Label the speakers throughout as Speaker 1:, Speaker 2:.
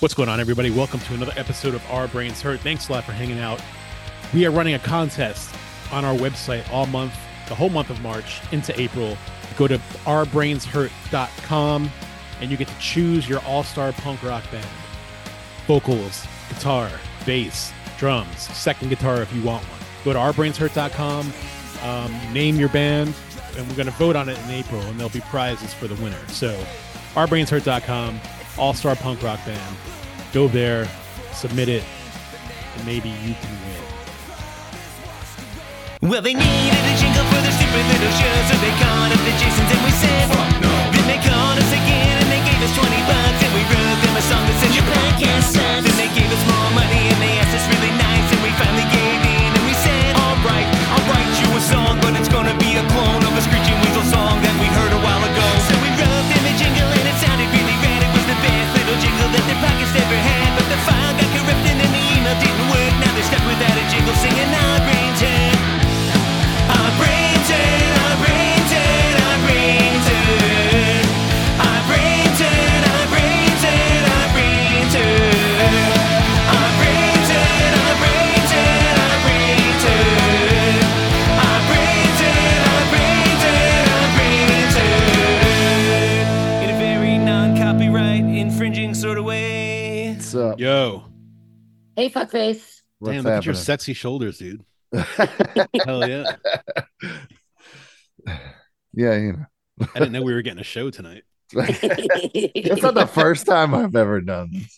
Speaker 1: What's going on, everybody? Welcome to another episode of Our Brains Hurt. Thanks a lot for hanging out. We are running a contest on our website all month, the whole month of March into April. Go to ourbrainshurt.com and you get to choose your all-star punk rock band. Vocals, guitar, bass, drums, second guitar if you want one. Go to ourbrainshurt.com, name your band, and we're going to vote on it in April, and there'll be prizes for the winner. So ourbrainshurt.com, all-star punk rock band. Go there, submit it, and maybe you can win.
Speaker 2: Well, they needed a jingle for their stupid little show, so they called up the Jasons and we said, fuck no. Then they called us again and they gave us $20 and we wrote them a song that said, your podcast sucks. Then they gave us more money and they asked us really nice and we finally gave in and we said, alright, I'll write you a song, but it's gonna be a clone of a Screeching Weasel song that we heard a while ago. So we wrote them a jingle and it sounded really rad. It was the best little jingle that their pockets ever had, but the file got corrupted and the email didn't work. Now they're stuck without a jingle singing Our Brains Hurt. Our brains hurt, our brains hurt, our brains hurt. Our brains hurt, our brains hurt, our brains hurt. Our brains hurt, our brains hurt, our brains hurt. Our brains hurt, our brains hurt, our brains hurt. In a very non-copyright infringing sort of way.
Speaker 3: What's up?
Speaker 1: Yo.
Speaker 4: Hey, fuckface.
Speaker 3: What's
Speaker 1: Damn, look at your
Speaker 3: happening?
Speaker 1: sexy shoulders, dude. Hell yeah.
Speaker 3: Yeah, you know.
Speaker 1: I didn't know we were getting a show tonight.
Speaker 3: It's not the first time I've ever done this.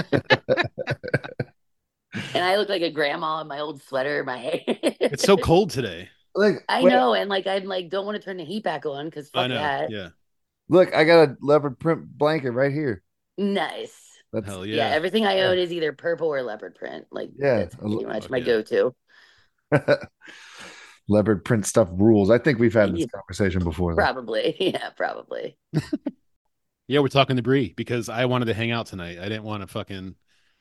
Speaker 4: And I look like a grandma in my old sweater, my hair.
Speaker 1: It's so cold today.
Speaker 3: Like,
Speaker 4: I know, and like I'm like don't want to turn the heat back on because
Speaker 1: I
Speaker 4: fuck
Speaker 1: know.
Speaker 4: that.
Speaker 1: Yeah.
Speaker 3: Look, I got a leopard print blanket right here.
Speaker 4: Nice.
Speaker 3: That's
Speaker 1: Hell
Speaker 4: Yeah.
Speaker 1: yeah.
Speaker 4: everything I own is either purple or leopard print. Like
Speaker 3: Yeah,
Speaker 4: that's pretty much
Speaker 1: fuck
Speaker 4: my
Speaker 1: yeah.
Speaker 4: go-to.
Speaker 3: leopard print stuff rules. I think we've had this conversation before. Though.
Speaker 4: Probably. Yeah, probably.
Speaker 1: Yeah, we're talking to Bree because I wanted to hang out tonight. I didn't want to fucking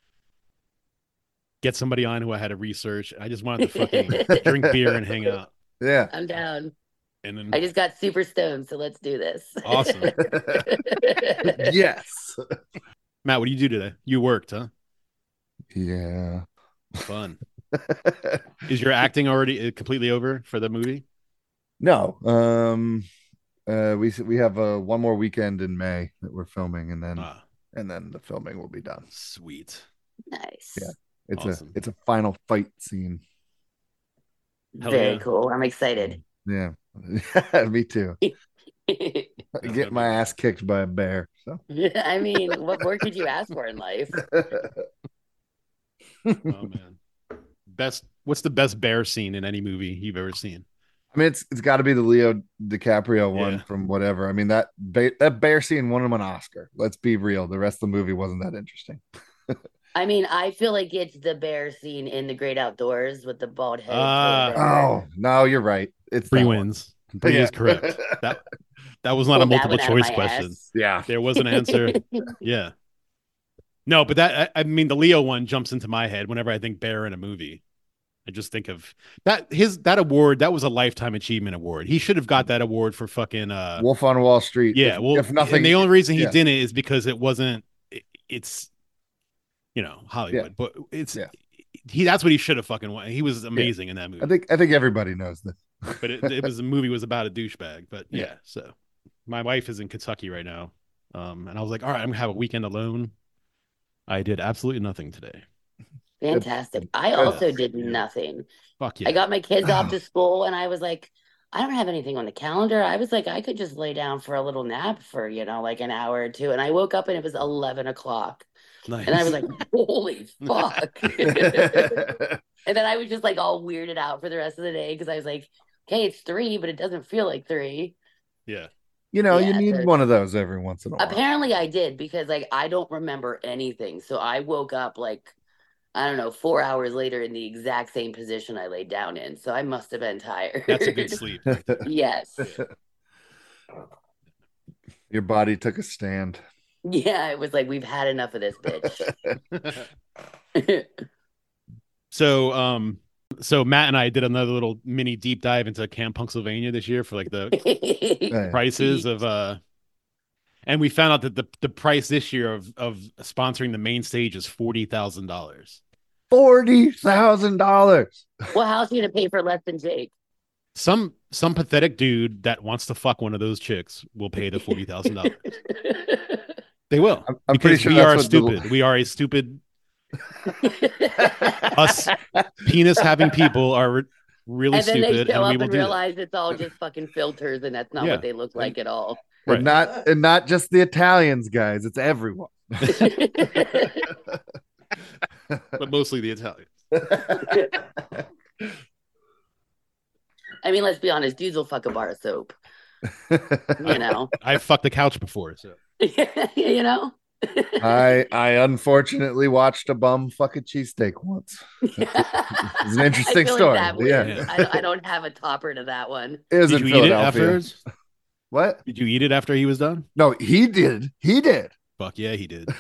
Speaker 1: get somebody on who I had to research. I just wanted to fucking drink beer and hang out.
Speaker 3: Yeah.
Speaker 4: I'm down.
Speaker 1: And then
Speaker 4: I just got super stoned, so let's do this.
Speaker 1: awesome.
Speaker 3: Yes.
Speaker 1: Matt, what do you do today? You worked, huh?
Speaker 3: Yeah.
Speaker 1: Fun. Is your acting already completely over for the movie?
Speaker 3: No. We have one more weekend in May that we're filming, and then the filming will be done.
Speaker 1: Sweet.
Speaker 4: Nice.
Speaker 3: Yeah. It's
Speaker 1: Awesome.
Speaker 3: a final fight scene.
Speaker 1: Hell
Speaker 4: Very
Speaker 1: yeah.
Speaker 4: cool. I'm excited.
Speaker 3: Yeah. Me too. Get my ass kicked by a bear. So.
Speaker 4: I mean, what more could you ask for in life?
Speaker 1: Oh man. What's the best bear scene in any movie you've ever seen?
Speaker 3: I mean, it's got to be the Leo DiCaprio one
Speaker 1: Yeah.
Speaker 3: from whatever. I mean, that bear scene won him an Oscar. Let's be real. The rest of the movie wasn't that interesting.
Speaker 4: I mean, I feel like it's the bear scene in The Great Outdoors with the bald head.
Speaker 3: Oh, no, you're right. It's
Speaker 1: Bree
Speaker 3: that one.
Speaker 1: wins. Bree
Speaker 3: Yeah.
Speaker 1: is correct. That was not a
Speaker 4: Pulled that
Speaker 1: multiple
Speaker 4: one out of
Speaker 1: choice
Speaker 4: my
Speaker 1: question.
Speaker 4: ass.
Speaker 3: Yeah.
Speaker 1: There was an answer. Yeah. No, but I mean the Leo one jumps into my head whenever I think bear in a movie. I just think of that award. That was a lifetime achievement award. He should have got that award for fucking
Speaker 3: Wolf on Wall Street.
Speaker 1: yeah. Well,
Speaker 3: if nothing,
Speaker 1: and the only reason he
Speaker 3: yeah.
Speaker 1: didn't is because it wasn't. It's Hollywood,
Speaker 3: Yeah.
Speaker 1: but it's
Speaker 3: Yeah.
Speaker 1: That's what he should have fucking won. He was amazing in that movie.
Speaker 3: I think everybody knows this.
Speaker 1: But it was the movie was about a douchebag. But yeah,
Speaker 3: Yeah.
Speaker 1: so my wife is in Kentucky right now, and I was like, all right, I'm gonna have a weekend alone. I did absolutely nothing today.
Speaker 4: Fantastic. I also did nothing.
Speaker 1: Fuck yeah.
Speaker 4: I got my kids off to school and I was like, I don't have anything on the calendar. I was like, I could just lay down for a little nap for, like an hour or two. And I woke up and it was 11 o'clock.
Speaker 1: Nice.
Speaker 4: And I was like, holy fuck. And then I was just like all weirded out for the rest of the day because I was like, okay, it's 3, but it doesn't feel like 3.
Speaker 1: yeah.
Speaker 3: You
Speaker 4: Yeah,
Speaker 3: need
Speaker 4: so-
Speaker 3: one of those every once in a while.
Speaker 4: Apparently I did because like I don't remember anything. So I woke up like, I don't know, 4 hours later in the exact same position I laid down in. So I must have been tired.
Speaker 1: That's a good sleep.
Speaker 4: Yes.
Speaker 3: Your body took a stand.
Speaker 4: Yeah, it was like we've had enough of this bitch.
Speaker 1: So Matt and I did another little mini deep dive into Camp Pennsylvania this year for like the prices of And we found out that the price this year of sponsoring the main stage is $40,000.
Speaker 3: $40,000.
Speaker 4: Well, how's he gonna pay for less than Jake?
Speaker 1: Some pathetic dude that wants to fuck one of those chicks will pay the $40,000. They will.
Speaker 3: I'm pretty
Speaker 1: Because
Speaker 3: sure
Speaker 1: we
Speaker 3: that's
Speaker 1: are
Speaker 3: what
Speaker 1: stupid. We are a stupid. Us penis having people are really
Speaker 4: And then
Speaker 1: stupid,
Speaker 4: they show
Speaker 1: and we
Speaker 4: up
Speaker 1: will
Speaker 4: and
Speaker 1: do that.
Speaker 4: realize it's all just fucking filters, and that's not
Speaker 1: Yeah.
Speaker 4: what they look like at all.
Speaker 1: Right.
Speaker 3: And not just the Italians, guys. It's everyone.
Speaker 1: But mostly the Italians.
Speaker 4: I mean, let's be honest, dudes will fuck a bar of soap. You know,
Speaker 1: I've fucked the couch before, so
Speaker 4: you know.
Speaker 3: I unfortunately watched a bum fuck a cheesesteak once. It's an interesting
Speaker 4: I feel
Speaker 3: story.
Speaker 4: Like that
Speaker 3: Yeah.
Speaker 4: I don't have a topper to that one.
Speaker 3: It was
Speaker 1: did
Speaker 3: in
Speaker 1: you eat it
Speaker 3: Philadelphia.
Speaker 1: afterwards?
Speaker 3: What?
Speaker 1: Did you eat it after he was done?
Speaker 3: No, he did. He did.
Speaker 1: Fuck yeah, he did.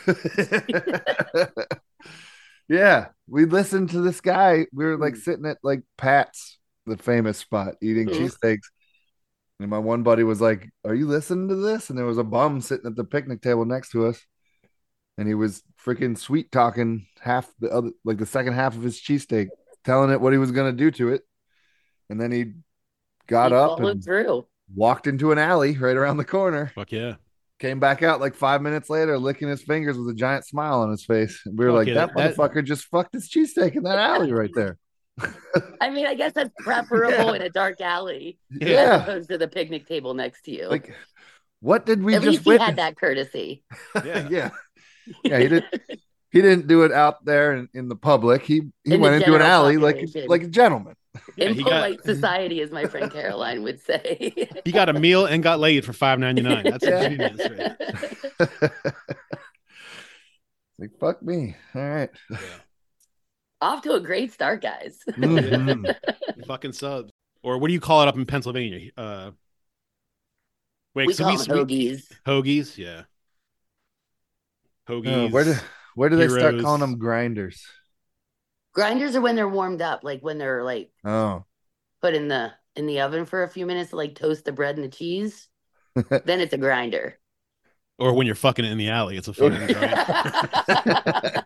Speaker 3: Yeah, we listened to this guy. We were
Speaker 4: Hmm.
Speaker 3: like sitting at like Pat's, the famous spot, eating
Speaker 4: Mhm.
Speaker 3: cheesesteaks. And my one buddy was like, "Are you listening to this?" And there was a bum sitting at the picnic table next to us. And he was freaking sweet talking half the other, like the second half of his cheesesteak, telling it what he was going to do to it. And then he got
Speaker 4: He
Speaker 3: up
Speaker 4: followed
Speaker 3: and
Speaker 4: through.
Speaker 3: walked into an alley right around the corner.
Speaker 1: Fuck yeah.
Speaker 3: Came back out like 5 minutes later, licking his fingers with a giant smile on his face. And we were
Speaker 1: Fuck
Speaker 3: like,
Speaker 1: yeah,
Speaker 3: that
Speaker 1: that-
Speaker 3: motherfucker just fucked his cheesesteak in that alley right there.
Speaker 4: I mean, I guess that's preferable in a dark alley as
Speaker 3: Yeah.
Speaker 4: opposed to the picnic table next to you.
Speaker 3: Like, what did we
Speaker 4: At
Speaker 3: just
Speaker 4: least he
Speaker 3: witness?
Speaker 4: had that courtesy.
Speaker 1: Yeah.
Speaker 3: Yeah. Yeah, he didn't do it out there in the public. He
Speaker 4: In the
Speaker 3: went into an
Speaker 4: general
Speaker 3: alley
Speaker 4: population.
Speaker 3: like a gentleman.
Speaker 1: Yeah,
Speaker 4: In
Speaker 1: he got
Speaker 4: polite society, as my friend Caroline would say.
Speaker 1: he got a meal and got laid for $5.99. That's
Speaker 3: Yeah.
Speaker 1: a genius, right?
Speaker 3: Like, fuck me. All right.
Speaker 4: Off to a great start, guys.
Speaker 3: Mhm.
Speaker 1: Fucking subs. Or what do you call it up in Pennsylvania? Wait,
Speaker 4: We
Speaker 1: so
Speaker 4: call them hoagies.
Speaker 1: hoagies, yeah. Hoagies.
Speaker 3: Where do they start
Speaker 1: Heroes.
Speaker 3: calling them grinders?
Speaker 4: Grinders are when they're warmed up, like when they're like
Speaker 3: Oh.
Speaker 4: put in the oven for a few minutes to like toast the bread and the cheese. Then it's a grinder.
Speaker 1: Or when you're fucking in the alley, it's a fucking grind.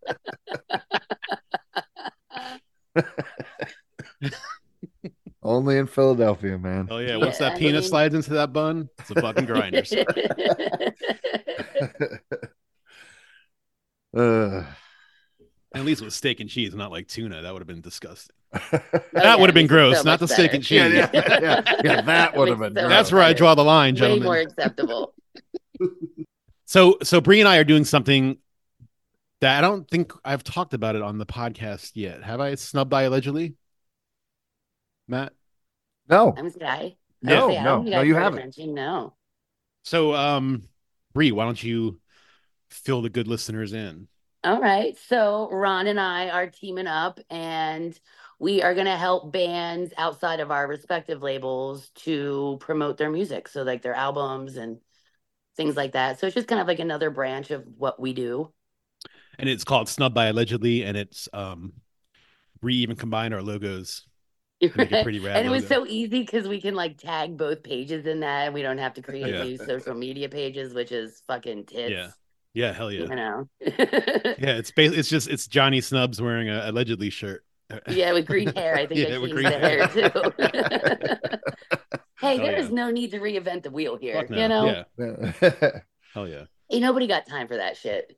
Speaker 3: Only in Philadelphia, man.
Speaker 1: Oh yeah, once
Speaker 4: Yeah,
Speaker 1: that
Speaker 4: I
Speaker 1: penis
Speaker 4: mean-
Speaker 1: slides into that bun, it's a fucking grinder. At least with steak and cheese, not like tuna. That would have been disgusting. That would have been gross, not the steak and cheese.
Speaker 3: Yeah, that would have been gross.
Speaker 1: That's where I draw the line,
Speaker 4: Way
Speaker 1: gentlemen.
Speaker 4: more acceptable.
Speaker 1: So Bree and I are doing something that I don't think I've talked about it on the podcast yet. Have I? Snubbed by allegedly, Matt?
Speaker 3: No.
Speaker 4: I'm Sky.
Speaker 1: No,
Speaker 4: Honestly, I don't think
Speaker 3: no,
Speaker 4: I've
Speaker 3: you
Speaker 4: heard it
Speaker 3: haven't.
Speaker 4: mentioned, no.
Speaker 1: So, Bree, why don't you fill the good listeners in?
Speaker 4: All right. So Ron and I are teaming up and we are going to help bands outside of our respective labels to promote their music. So like their albums and things like that. So it's just kind of like another branch of what we do.
Speaker 1: And it's called Snubbed by Allegedly, and it's Bree even combined our logos. Make a pretty rad
Speaker 4: And it was
Speaker 1: logo.
Speaker 4: so easy because we can like tag both pages in that and we don't have to create
Speaker 1: Yeah.
Speaker 4: new social media pages, which is fucking tits.
Speaker 1: Yeah. Yeah, hell yeah.
Speaker 4: You know?
Speaker 1: Yeah, it's Johnny Snubs wearing a allegedly shirt.
Speaker 4: Yeah, with green hair. I think
Speaker 1: Yeah,
Speaker 4: I
Speaker 1: with
Speaker 4: changed
Speaker 1: green
Speaker 4: the hair
Speaker 1: hair.
Speaker 4: too. Hey,
Speaker 1: Hell
Speaker 4: there is
Speaker 1: yeah.
Speaker 4: no need to reinvent the wheel here.
Speaker 1: Fuck no.
Speaker 4: You know,
Speaker 1: Yeah, hell yeah.
Speaker 4: ain't nobody got time for that shit.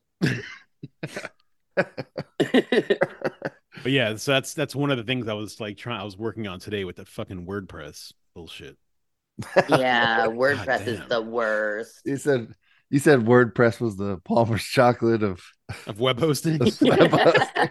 Speaker 1: But yeah, so that's one of the things I was working on today with the fucking WordPress bullshit.
Speaker 4: Yeah, WordPress is
Speaker 1: damn.
Speaker 4: the worst.
Speaker 3: you said WordPress was the Palmer's chocolate of
Speaker 1: Of web hosting.
Speaker 3: Of web hosting.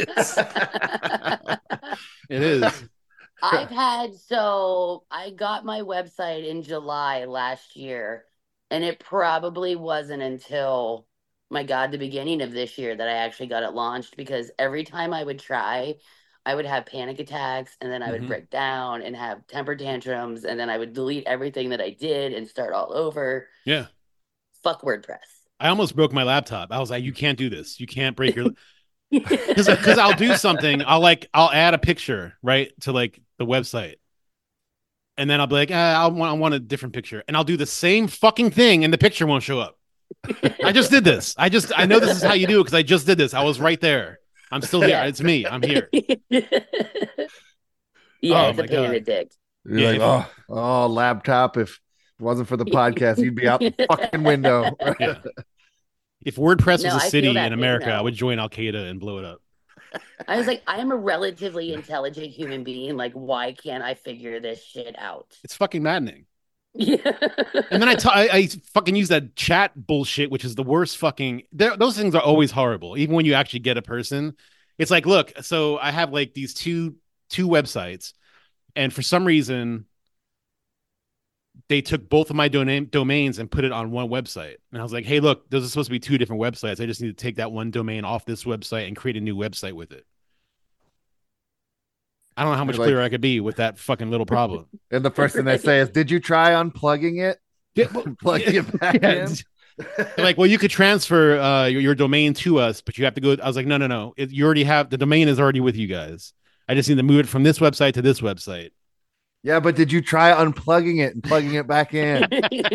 Speaker 1: It is.
Speaker 4: I got my website in July last year, and it probably wasn't until, my God, the beginning of this year that I actually got it launched, because every time I would try, I would have panic attacks, and then I would
Speaker 1: Mhm.
Speaker 4: break down and have temper tantrums, and then I would delete everything that I did and start all over.
Speaker 1: Yeah.
Speaker 4: Fuck WordPress.
Speaker 1: I almost broke my laptop. I was like, you can't do this. You can't break your because I'll do something. I'll add a picture right to like the website, and then I'll be like, I want a different picture, and I'll do the same fucking thing, and the picture won't show up. I just did this. I know this is how you do it because I just did this. I was right there. I'm still here.
Speaker 4: Yeah.
Speaker 1: It's me. I'm here.
Speaker 4: Yeah,
Speaker 1: Oh,
Speaker 4: it's a
Speaker 1: my
Speaker 4: pain in the
Speaker 1: God.
Speaker 4: dick.
Speaker 3: You're
Speaker 1: Yeah,
Speaker 3: like, oh, laptop. If it wasn't for the podcast, you'd be out the fucking window.
Speaker 1: Yeah. If WordPress
Speaker 4: No,
Speaker 1: was a
Speaker 4: I feel
Speaker 1: city
Speaker 4: that
Speaker 1: in
Speaker 4: pain
Speaker 1: America, I
Speaker 4: now.
Speaker 1: would join Al Qaeda and blow it up.
Speaker 4: I was like, I am a relatively intelligent human being. Like, why can't I figure this shit out?
Speaker 1: It's fucking maddening.
Speaker 4: Yeah.
Speaker 1: And then I fucking use that chat bullshit, which is the worst fucking. Those things are always horrible. Even when you actually get a person, it's like, look, so I have like these two websites, and for some reason, they took both of my domains and put it on one website. And I was like, hey, look, those are supposed to be two different websites. I just need to take that one domain off this website and create a new website with it. I don't know how much
Speaker 3: You're like-
Speaker 1: clearer I could be with that fucking little problem.
Speaker 3: And the first thing they say is, "Did you try unplugging it?
Speaker 1: Yeah, well,
Speaker 3: Plugging it back
Speaker 1: yeah.
Speaker 3: in?"
Speaker 1: They're like, well, you could transfer your domain to us, but you have to go. I was like, no. You already have the domain is already with you guys. I just need to move it from this website to this website.
Speaker 3: Yeah, but did you try unplugging it and plugging it back in?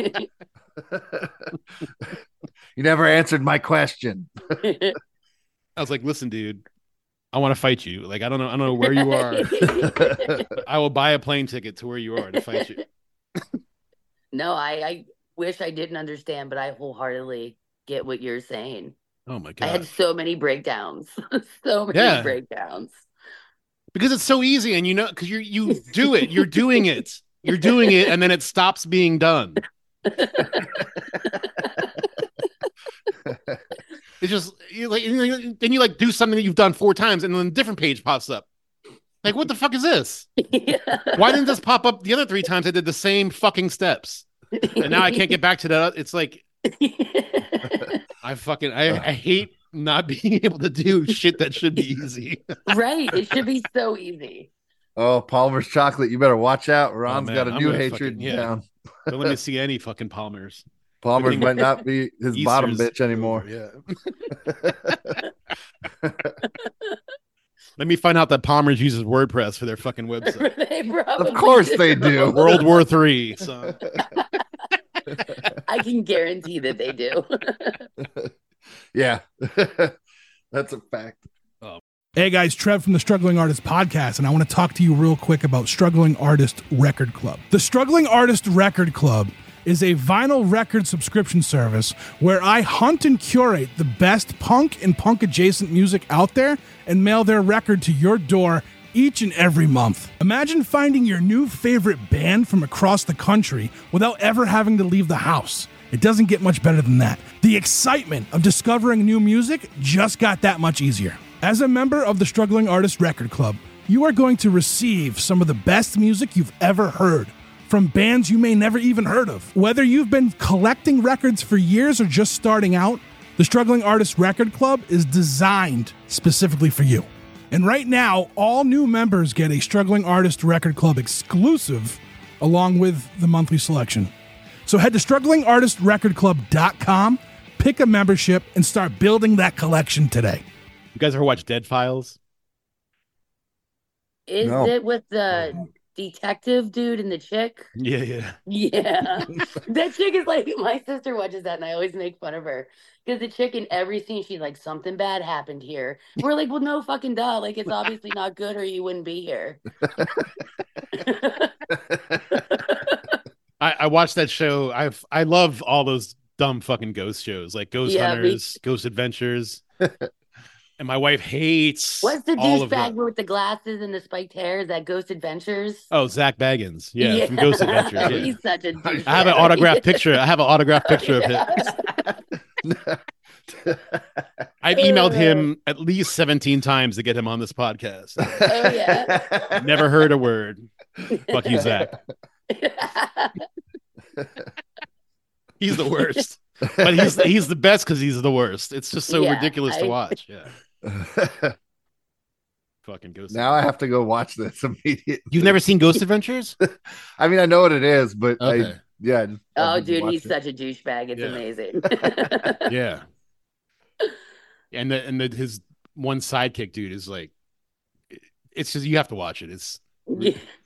Speaker 3: You never answered my question.
Speaker 1: I was like, listen, dude, I want to fight you. Like, I don't know where you are. I will buy a plane ticket to where you are to fight you.
Speaker 4: No, I wish I didn't understand, but I wholeheartedly get what you're saying.
Speaker 1: Oh my
Speaker 4: I
Speaker 1: God.
Speaker 4: had so many breakdowns. So many
Speaker 1: Yeah.
Speaker 4: breakdowns.
Speaker 1: Because it's so easy, and because you do it. You're doing it. You're doing it, and then it stops being done. It's just then you like do something that you've done 4 times, and then a different page pops up. Like, what the fuck is this? Why didn't this pop up the other 3 times I did the same fucking steps? And now I can't get back to that. It's like I hate not being able to do shit that should be easy.
Speaker 4: Right. It should be so easy.
Speaker 3: Oh, Palmer's chocolate! You better watch out. Ron's
Speaker 1: man,
Speaker 3: got a
Speaker 1: I'm
Speaker 3: new
Speaker 1: gonna
Speaker 3: hatred
Speaker 1: fucking- yeah.
Speaker 3: down.
Speaker 1: Don't let me see any fucking Palmers.
Speaker 3: Palmer's
Speaker 1: Everything-
Speaker 3: might not be his bottom
Speaker 1: Easter's
Speaker 3: bitch anymore.
Speaker 1: over, yeah. Let me find out that Palmer's uses WordPress for their fucking website.
Speaker 4: They probably
Speaker 3: Of course they do.
Speaker 1: World War III. So
Speaker 4: I can guarantee that they do.
Speaker 3: Yeah, that's a fact.
Speaker 5: Hey guys, Trev from the Struggling Artist Podcast, and I want to talk to you real quick about Struggling Artist Record Club. The Struggling Artist Record Club is a vinyl record subscription service where I hunt and curate the best punk and punk adjacent music out there and mail their record to your door each and every month. Imagine finding your new favorite band from across the country without ever having to leave the house. It doesn't get much better than that. The excitement of discovering new music just got that much easier. As a member of the Struggling Artist Record Club, you are going to receive some of the best music you've ever heard from bands you may never even heard of. Whether you've been collecting records for years or just starting out, the Struggling Artist Record Club is designed specifically for you. And right now, all new members get a Struggling Artist Record Club exclusive along with the monthly selection. So head to strugglingartistrecordclub.com, pick a membership, and start building that collection today.
Speaker 1: you guys ever watch Dead Files?
Speaker 4: Is
Speaker 3: No.
Speaker 4: it with the detective dude and the chick?
Speaker 1: Yeah.
Speaker 4: Yeah. That chick is like, my sister watches that and I always make fun of her. Because the chick in every scene, she's like, something bad happened here. We're like, well, no fucking duh. Like, it's obviously not good or you wouldn't be here.
Speaker 1: I watched that show. I love all those dumb fucking ghost shows like Ghost
Speaker 4: Yeah, me
Speaker 1: Hunters, Ghost Adventures. And my wife hates
Speaker 4: What's the
Speaker 1: all of
Speaker 4: douchebag
Speaker 1: them.
Speaker 4: with the glasses and the spiked hair? Is that Ghost Adventures?
Speaker 1: Oh, Zach Baggins. Yeah, from Ghost Adventures. Yeah.
Speaker 4: He's such a douchebag.
Speaker 1: I have an autographed picture. I have an autographed picture of him. I've emailed him at least 17 times to get him on this podcast.
Speaker 4: Oh, yeah.
Speaker 1: Never heard a word. Fuck you, Zach. He's the worst. But he's the best because he's the worst. It's just so
Speaker 4: Yeah,
Speaker 1: ridiculous to watch. Yeah. Fucking Ghost
Speaker 3: Now I have to go watch this immediately.
Speaker 1: You've never seen Ghost Adventures?
Speaker 3: I mean, I know what it is, but
Speaker 1: Okay.
Speaker 3: yeah. I just
Speaker 4: Oh,
Speaker 3: haven't
Speaker 4: dude,
Speaker 3: watched
Speaker 4: he's
Speaker 3: it.
Speaker 4: such a douchebag. It's
Speaker 1: Yeah.
Speaker 4: amazing.
Speaker 1: Yeah. And his one sidekick dude is like, it's just, you have to watch it. It's
Speaker 4: Yeah.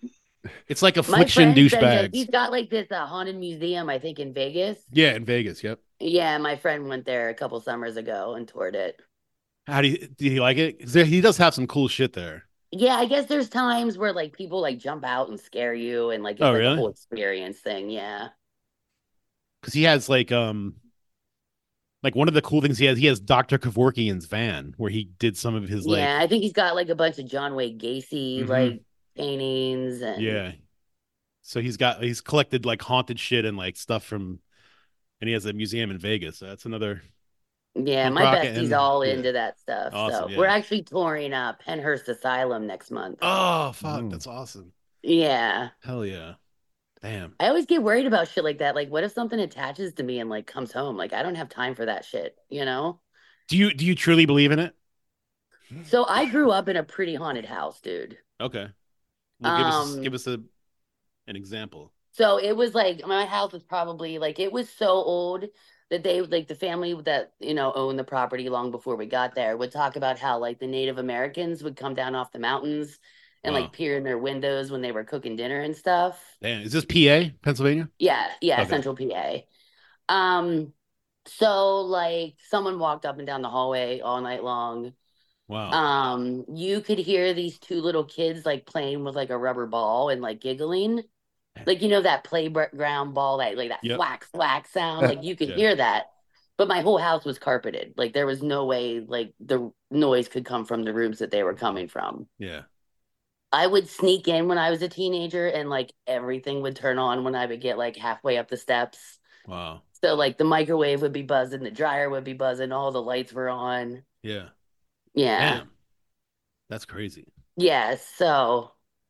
Speaker 1: It's like
Speaker 4: My
Speaker 1: affliction
Speaker 4: friend said that he's
Speaker 1: douchebags.
Speaker 4: got like this haunted museum, I think, in Vegas.
Speaker 1: Yeah, in Vegas. Yep.
Speaker 4: Yeah, my friend went there a couple summers ago and toured it.
Speaker 1: How do you like it? 'Cause he does have some cool shit there.
Speaker 4: Yeah, I guess there's times where like people like jump out and scare you, and like it's
Speaker 1: Oh,
Speaker 4: like a
Speaker 1: really?
Speaker 4: whole experience thing. Yeah.
Speaker 1: Because he has like one of the cool things he has Dr. Kevorkian's van where he did some of his like
Speaker 4: Yeah, I think he's got like a bunch of John Wayne Gacy
Speaker 1: Mhm.
Speaker 4: like paintings and
Speaker 1: yeah. So he's collected like haunted shit and like stuff from, and he has a museum in Vegas. So that's another
Speaker 4: yeah,
Speaker 1: punk
Speaker 4: my
Speaker 1: rock
Speaker 4: bestie's
Speaker 1: and
Speaker 4: all
Speaker 1: yeah.
Speaker 4: into that stuff.
Speaker 1: Awesome,
Speaker 4: So we're
Speaker 1: yeah.
Speaker 4: actually touring Penhurst Asylum next month.
Speaker 1: Oh fuck,
Speaker 3: Mm.
Speaker 1: that's awesome.
Speaker 4: Yeah.
Speaker 1: Hell yeah. Damn.
Speaker 4: I always get worried about shit like that. Like, what if something attaches to me and like comes home? Like, I don't have time for that shit, you know?
Speaker 1: Do you truly believe in it?
Speaker 4: So I grew up in a pretty haunted house, dude.
Speaker 1: Okay. Well, give
Speaker 4: Um,
Speaker 1: us an example.
Speaker 4: So it was like my house was probably like it was so old that they like the family that owned the property long before we got there would talk about how like the Native Americans would come down off the mountains and
Speaker 1: Wow.
Speaker 4: like peer in their windows when they were cooking dinner and stuff.
Speaker 1: Damn, is this PA, Pennsylvania?
Speaker 4: Yeah,
Speaker 1: Okay.
Speaker 4: Central PA. Um, so like someone walked up and down the hallway all night long.
Speaker 1: Wow.
Speaker 4: You could hear these two little kids like playing with like a rubber ball and like giggling. Like that playground ball that like that
Speaker 1: Yep.
Speaker 4: thwack thwack sound. Like you could
Speaker 1: Yeah.
Speaker 4: hear that. But my whole house was carpeted. Like there was no way like the noise could come from the rooms that they were coming from.
Speaker 1: Yeah.
Speaker 4: I would sneak in when I was a teenager and like everything would turn on when I would get like halfway up the steps.
Speaker 1: Wow.
Speaker 4: So like the microwave would be buzzing, the dryer would be buzzing, all the lights were on.
Speaker 1: Yeah.
Speaker 4: Yeah.
Speaker 1: Damn. That's crazy.
Speaker 4: Yeah. So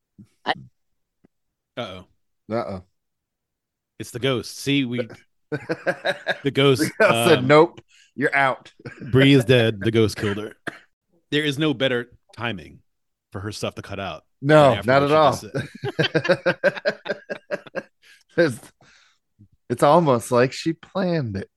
Speaker 1: Uh-oh.
Speaker 3: Uh-oh.
Speaker 1: It's the ghost. See, the
Speaker 3: The
Speaker 1: ghost
Speaker 3: guy said, "Nope, you're out."
Speaker 1: Bree is dead. The ghost killed her. There is no better timing for her stuff to cut out.
Speaker 3: No,
Speaker 1: than
Speaker 3: not
Speaker 1: after
Speaker 3: at
Speaker 1: what
Speaker 3: all.
Speaker 1: she just said.
Speaker 3: It's almost like she planned it.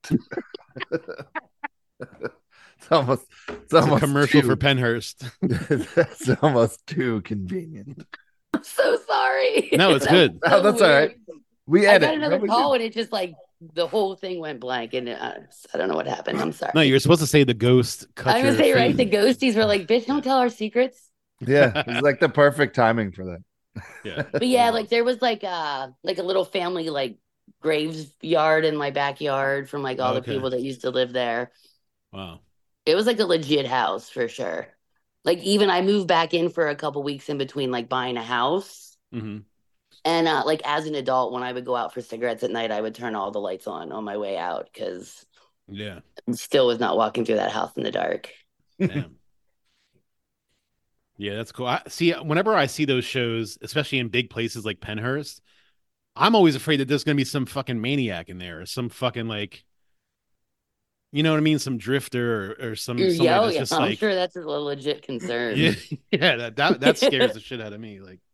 Speaker 3: It's
Speaker 1: It's a
Speaker 3: almost
Speaker 1: commercial
Speaker 3: too,
Speaker 1: for Penhurst.
Speaker 3: It's almost too convenient.
Speaker 4: I'm so sorry.
Speaker 1: No, it's
Speaker 4: That
Speaker 1: good.
Speaker 4: was
Speaker 3: Oh, that's all right.
Speaker 4: weird.
Speaker 3: We
Speaker 4: I
Speaker 3: edit.
Speaker 4: got another
Speaker 3: Nobody
Speaker 4: call
Speaker 3: did-
Speaker 4: and it just like the whole thing went blank and I don't know what happened. I'm sorry.
Speaker 1: No, you're supposed to say the ghost cut
Speaker 4: I was
Speaker 1: your
Speaker 4: gonna say right. The
Speaker 1: thing.
Speaker 4: ghosties were like, "Bitch, don't tell our secrets."
Speaker 3: Yeah, it's like the perfect timing for that.
Speaker 1: Yeah.
Speaker 4: But yeah, like there was like a little family like graveyard in my backyard from like all the
Speaker 1: Okay.
Speaker 4: people that used to live there.
Speaker 1: Wow.
Speaker 4: It was like a legit house for sure. Like even I moved back in for a couple weeks in between like buying a house.
Speaker 1: Hmm.
Speaker 4: And like as an adult, when I would go out for cigarettes at night, I would turn all the lights on my way out because
Speaker 1: Yeah.
Speaker 4: I still was not walking through that house in the dark.
Speaker 1: Damn. Yeah, that's cool. See, whenever I see those shows, especially in big places like Penhurst, I'm always afraid that there's gonna be some fucking maniac in there, or some fucking like, you know what I mean, some drifter or somebody
Speaker 4: Yeah,
Speaker 1: that's just
Speaker 4: I'm
Speaker 1: like,
Speaker 4: sure that's a legit concern.
Speaker 1: yeah, yeah, that scares the shit out of me. Like,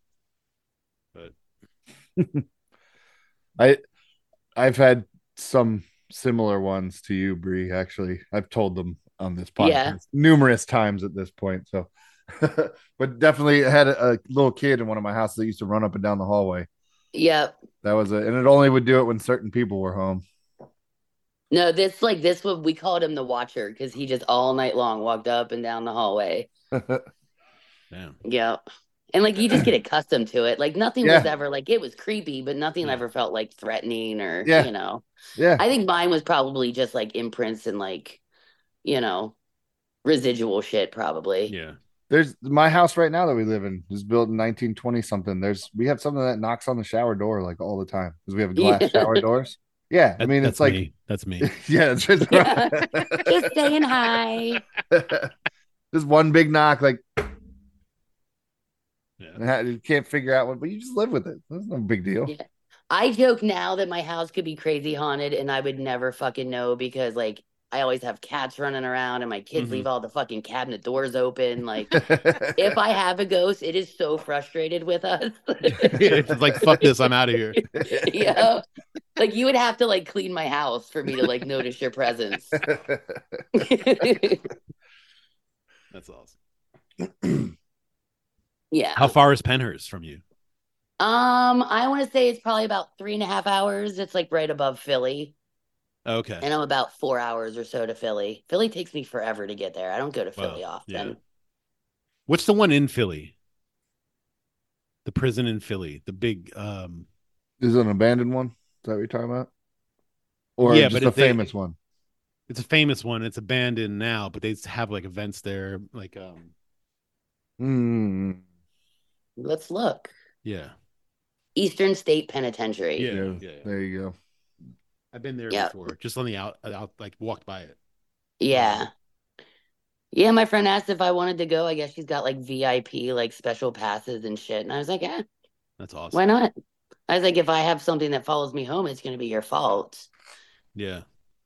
Speaker 1: but
Speaker 3: I've had some similar ones to you, Bree. Actually, I've told them on this podcast
Speaker 4: Yeah.
Speaker 3: numerous times at this point. So, but definitely had a little kid in one of my houses that used to run up and down the hallway.
Speaker 4: Yep.
Speaker 3: That was and it only would do it when certain people were home.
Speaker 4: No, this what we called him the Watcher because he just all night long walked up and down the hallway.
Speaker 1: damn.
Speaker 4: Yep. And like you just get accustomed to it. Like nothing
Speaker 3: Yeah.
Speaker 4: was ever like it was creepy, but nothing
Speaker 1: Yeah.
Speaker 4: ever felt like threatening or
Speaker 3: Yeah. Yeah,
Speaker 4: I think mine was probably just like imprints and like, residual shit probably.
Speaker 1: Yeah.
Speaker 3: there's my house right now that we live in is built in 1920 something. We have something that knocks on the shower door like all the time because we have glass
Speaker 4: Yeah.
Speaker 3: shower doors. Yeah, I mean
Speaker 1: That's
Speaker 3: it's like
Speaker 1: me. That's me.
Speaker 3: yeah, it's just
Speaker 4: Yeah. Just saying hi.
Speaker 3: just one big knock, like
Speaker 1: Yeah.
Speaker 3: you can't figure out what, but you just live with it. That's no big deal.
Speaker 4: Yeah. I joke now that my house could be crazy haunted and I would never fucking know because like I always have cats running around and my kids
Speaker 1: Mhm.
Speaker 4: leave all the fucking cabinet doors open. Like if I have a ghost, it is so frustrated with us.
Speaker 1: It's like, fuck this, I'm out of here.
Speaker 4: Yeah. Like you would have to like clean my house for me to like notice your presence.
Speaker 1: That's awesome.
Speaker 4: Yeah.
Speaker 1: How far is Penhurst from you?
Speaker 4: I want to say it's probably about 3.5 hours. It's like right above Philly.
Speaker 1: Okay.
Speaker 4: And I'm about 4 hours or so to Philly. Philly takes me forever to get there. I don't go to
Speaker 1: Wow.
Speaker 4: Philly
Speaker 1: Yeah.
Speaker 4: often.
Speaker 1: What's the one in Philly? The prison in Philly, the big.
Speaker 3: Is it an abandoned one? Is that what you're talking about? Or
Speaker 1: Yeah,
Speaker 3: just
Speaker 1: but
Speaker 3: a famous one?
Speaker 1: it's a famous one. It's abandoned now, but they have like events there. Like,
Speaker 3: Hmm.
Speaker 4: Let's look.
Speaker 1: yeah,
Speaker 4: Eastern State Penitentiary.
Speaker 1: yeah,
Speaker 3: Yeah.
Speaker 1: yeah.
Speaker 3: There you go.
Speaker 1: I've been there
Speaker 4: Yep.
Speaker 1: before, just on the out, like walked by it.
Speaker 4: Yeah. Yeah, my friend asked if I wanted to go. I guess she's got like VIP, like special passes and shit. And I was like, yeah,
Speaker 1: That's
Speaker 4: why
Speaker 1: awesome.
Speaker 4: not? I was like, if I have something that follows me home, it's going to be your fault.
Speaker 1: Yeah.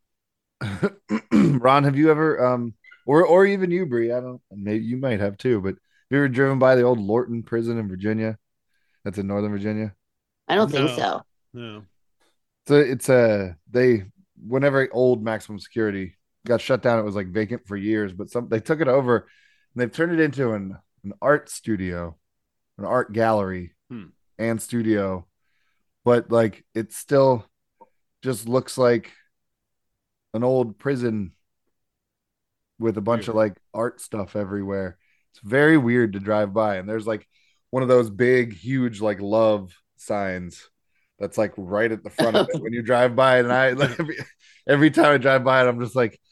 Speaker 3: Ron, have you ever or even you, Bree? I don't. Maybe you might have too. But have you ever driven by the old Lorton prison in Virginia? That's in Northern Virginia.
Speaker 4: I don't think
Speaker 1: No,
Speaker 4: so.
Speaker 1: no.
Speaker 3: So it's they whenever old maximum security got shut down, it was like vacant for years. But they took it over and they've turned it into an art studio, an art gallery
Speaker 1: Hmm.
Speaker 3: and studio. But like it still just looks like an old prison with a bunch of
Speaker 1: Weird.
Speaker 3: like art stuff everywhere. It's very weird to drive by. And there's like one of those big, huge like love signs that's like right at the front of it when you drive by. And I like every time I drive by it, I'm just like,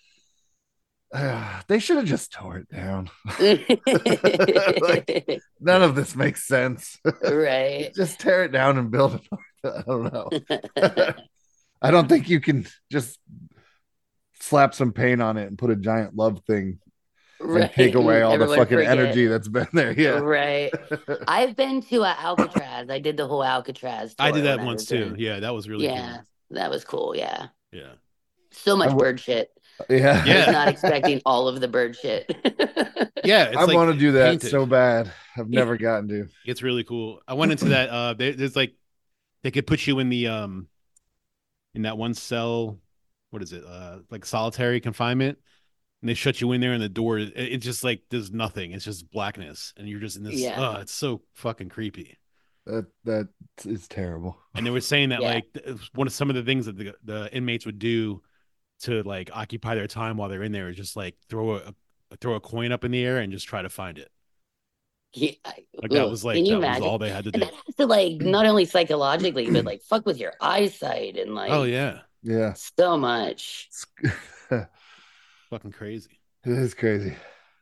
Speaker 3: they should have just tore it down. Like none of this makes sense.
Speaker 4: Right.
Speaker 3: Just tear it down and build it. I don't know. I don't think you can just slap some paint on it and put a giant love thing and
Speaker 4: Right.
Speaker 3: take away all the
Speaker 4: Everyone
Speaker 3: fucking
Speaker 4: forget.
Speaker 3: energy that's been there. Yeah.
Speaker 4: Right. I've been to Alcatraz. I did the whole Alcatraz tour
Speaker 1: I did that
Speaker 4: when I
Speaker 1: once
Speaker 4: was
Speaker 1: too.
Speaker 4: in.
Speaker 1: Yeah, that was really
Speaker 4: Yeah, that was cool. Yeah.
Speaker 1: cool. Yeah.
Speaker 4: So
Speaker 3: I
Speaker 4: much
Speaker 3: w-
Speaker 4: bird shit.
Speaker 3: yeah.
Speaker 4: I was
Speaker 1: Yeah.
Speaker 4: not expecting all of the bird shit.
Speaker 1: Yeah,
Speaker 3: I
Speaker 1: it's like
Speaker 3: want to do that
Speaker 1: painted.
Speaker 3: so bad. I've never gotten to.
Speaker 1: It's really cool. I went into that. There's like they could put you in the in that one cell. What is it? Like solitary confinement, and they shut you in there, and the door. It's just like there's nothing. It's just blackness, and you're just in this.
Speaker 4: Yeah.
Speaker 1: It's so fucking creepy.
Speaker 3: That is terrible.
Speaker 1: And they were saying that
Speaker 4: Yeah.
Speaker 1: like one of some of the things that the inmates would do to like occupy their time while they're in there is just like throw a coin up in the air and just try to find it.
Speaker 4: Yeah.
Speaker 1: Like that was
Speaker 4: Can you
Speaker 1: that was
Speaker 4: imagine?
Speaker 1: all they had to
Speaker 4: And
Speaker 1: do.
Speaker 4: that has to like not only psychologically, but like fuck with your eyesight and like
Speaker 1: Oh yeah,
Speaker 3: Yeah.
Speaker 4: so much.
Speaker 3: It
Speaker 1: fucking crazy.
Speaker 3: is crazy.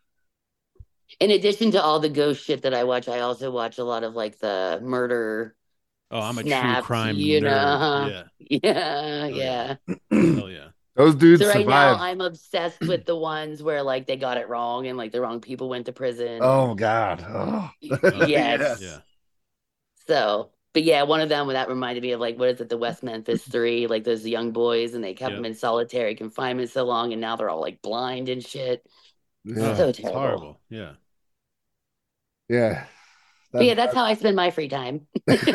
Speaker 4: In addition to all the ghost shit that I watch, I also watch a lot of like the murder
Speaker 1: Oh, I'm a true
Speaker 4: snaps,
Speaker 1: crime
Speaker 4: you
Speaker 1: nerd.
Speaker 4: know.
Speaker 1: Yeah.
Speaker 4: Yeah,
Speaker 1: yeah.
Speaker 4: yeah.
Speaker 1: Hell yeah.
Speaker 3: Those dudes
Speaker 4: So right now
Speaker 3: survived.
Speaker 4: I'm obsessed with the ones where like they got it wrong and like the wrong people went to prison.
Speaker 3: Oh God. Oh.
Speaker 4: Yes.
Speaker 1: Yeah.
Speaker 4: So, but yeah, one of them that reminded me of like what is it, the West Memphis Three, like those young boys, and they kept
Speaker 1: Yep.
Speaker 4: them in solitary confinement so long, and now they're all like blind and shit.
Speaker 3: Yeah.
Speaker 4: So
Speaker 1: It's
Speaker 4: terrible.
Speaker 1: horrible. Yeah.
Speaker 3: Yeah.
Speaker 4: But yeah, that's how I spend my free time.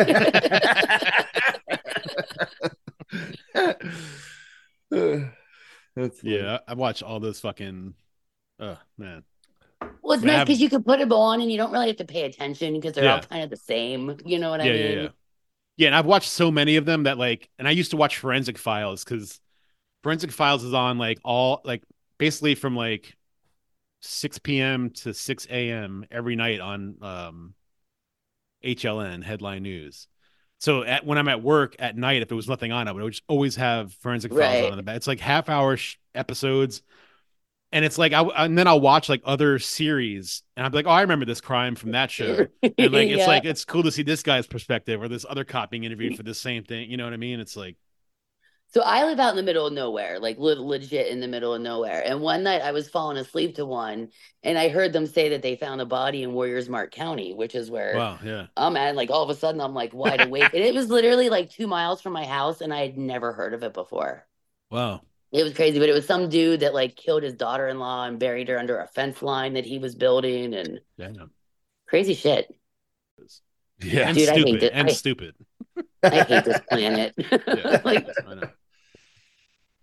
Speaker 3: That's
Speaker 1: Yeah. I watch all those fucking oh man.
Speaker 4: Well, it's
Speaker 1: I mean, I
Speaker 4: nice
Speaker 1: have-
Speaker 4: because you can put it on and you don't really have to pay attention because they're all
Speaker 1: Yeah.
Speaker 4: kind of the same. You know what I
Speaker 1: Yeah,
Speaker 4: mean?
Speaker 1: yeah. Yeah, and I've watched so many of them that like and I used to watch Forensic Files because Forensic Files is on like all like basically from like 6 p.m. to 6 a.m. every night on HLN Headline News. So when I'm at work at night, if there was nothing on, I would just always have Forensic Files
Speaker 4: Right.
Speaker 1: on in the back. It's like half-hour episodes, and it's like and then I'll watch like other series, and I'm like, oh, I remember this crime from that show, and like it's
Speaker 4: Yeah.
Speaker 1: like it's cool to see this guy's perspective or this other cop being interviewed for the same thing. You know what I mean? It's like
Speaker 4: So I live out in the middle of nowhere, like legit in the middle of nowhere. And one night I was falling asleep to one, and I heard them say that they found a body in Warriors Mark County, which is where
Speaker 1: wow, yeah,
Speaker 4: I'm at. Like all of a sudden I'm like wide awake, and it was literally like 2 miles from my house, and I had never heard of it before.
Speaker 1: wow,
Speaker 4: It was crazy, but it was some dude that like killed his daughter-in-law and buried her under a fence line that he was building, and
Speaker 1: damn,
Speaker 4: crazy shit.
Speaker 3: yeah.
Speaker 1: and
Speaker 4: Dude, I hate
Speaker 1: stupid,
Speaker 4: it.
Speaker 1: and stupid.
Speaker 4: I hate this planet.
Speaker 1: Yeah,
Speaker 4: Like,
Speaker 1: I know.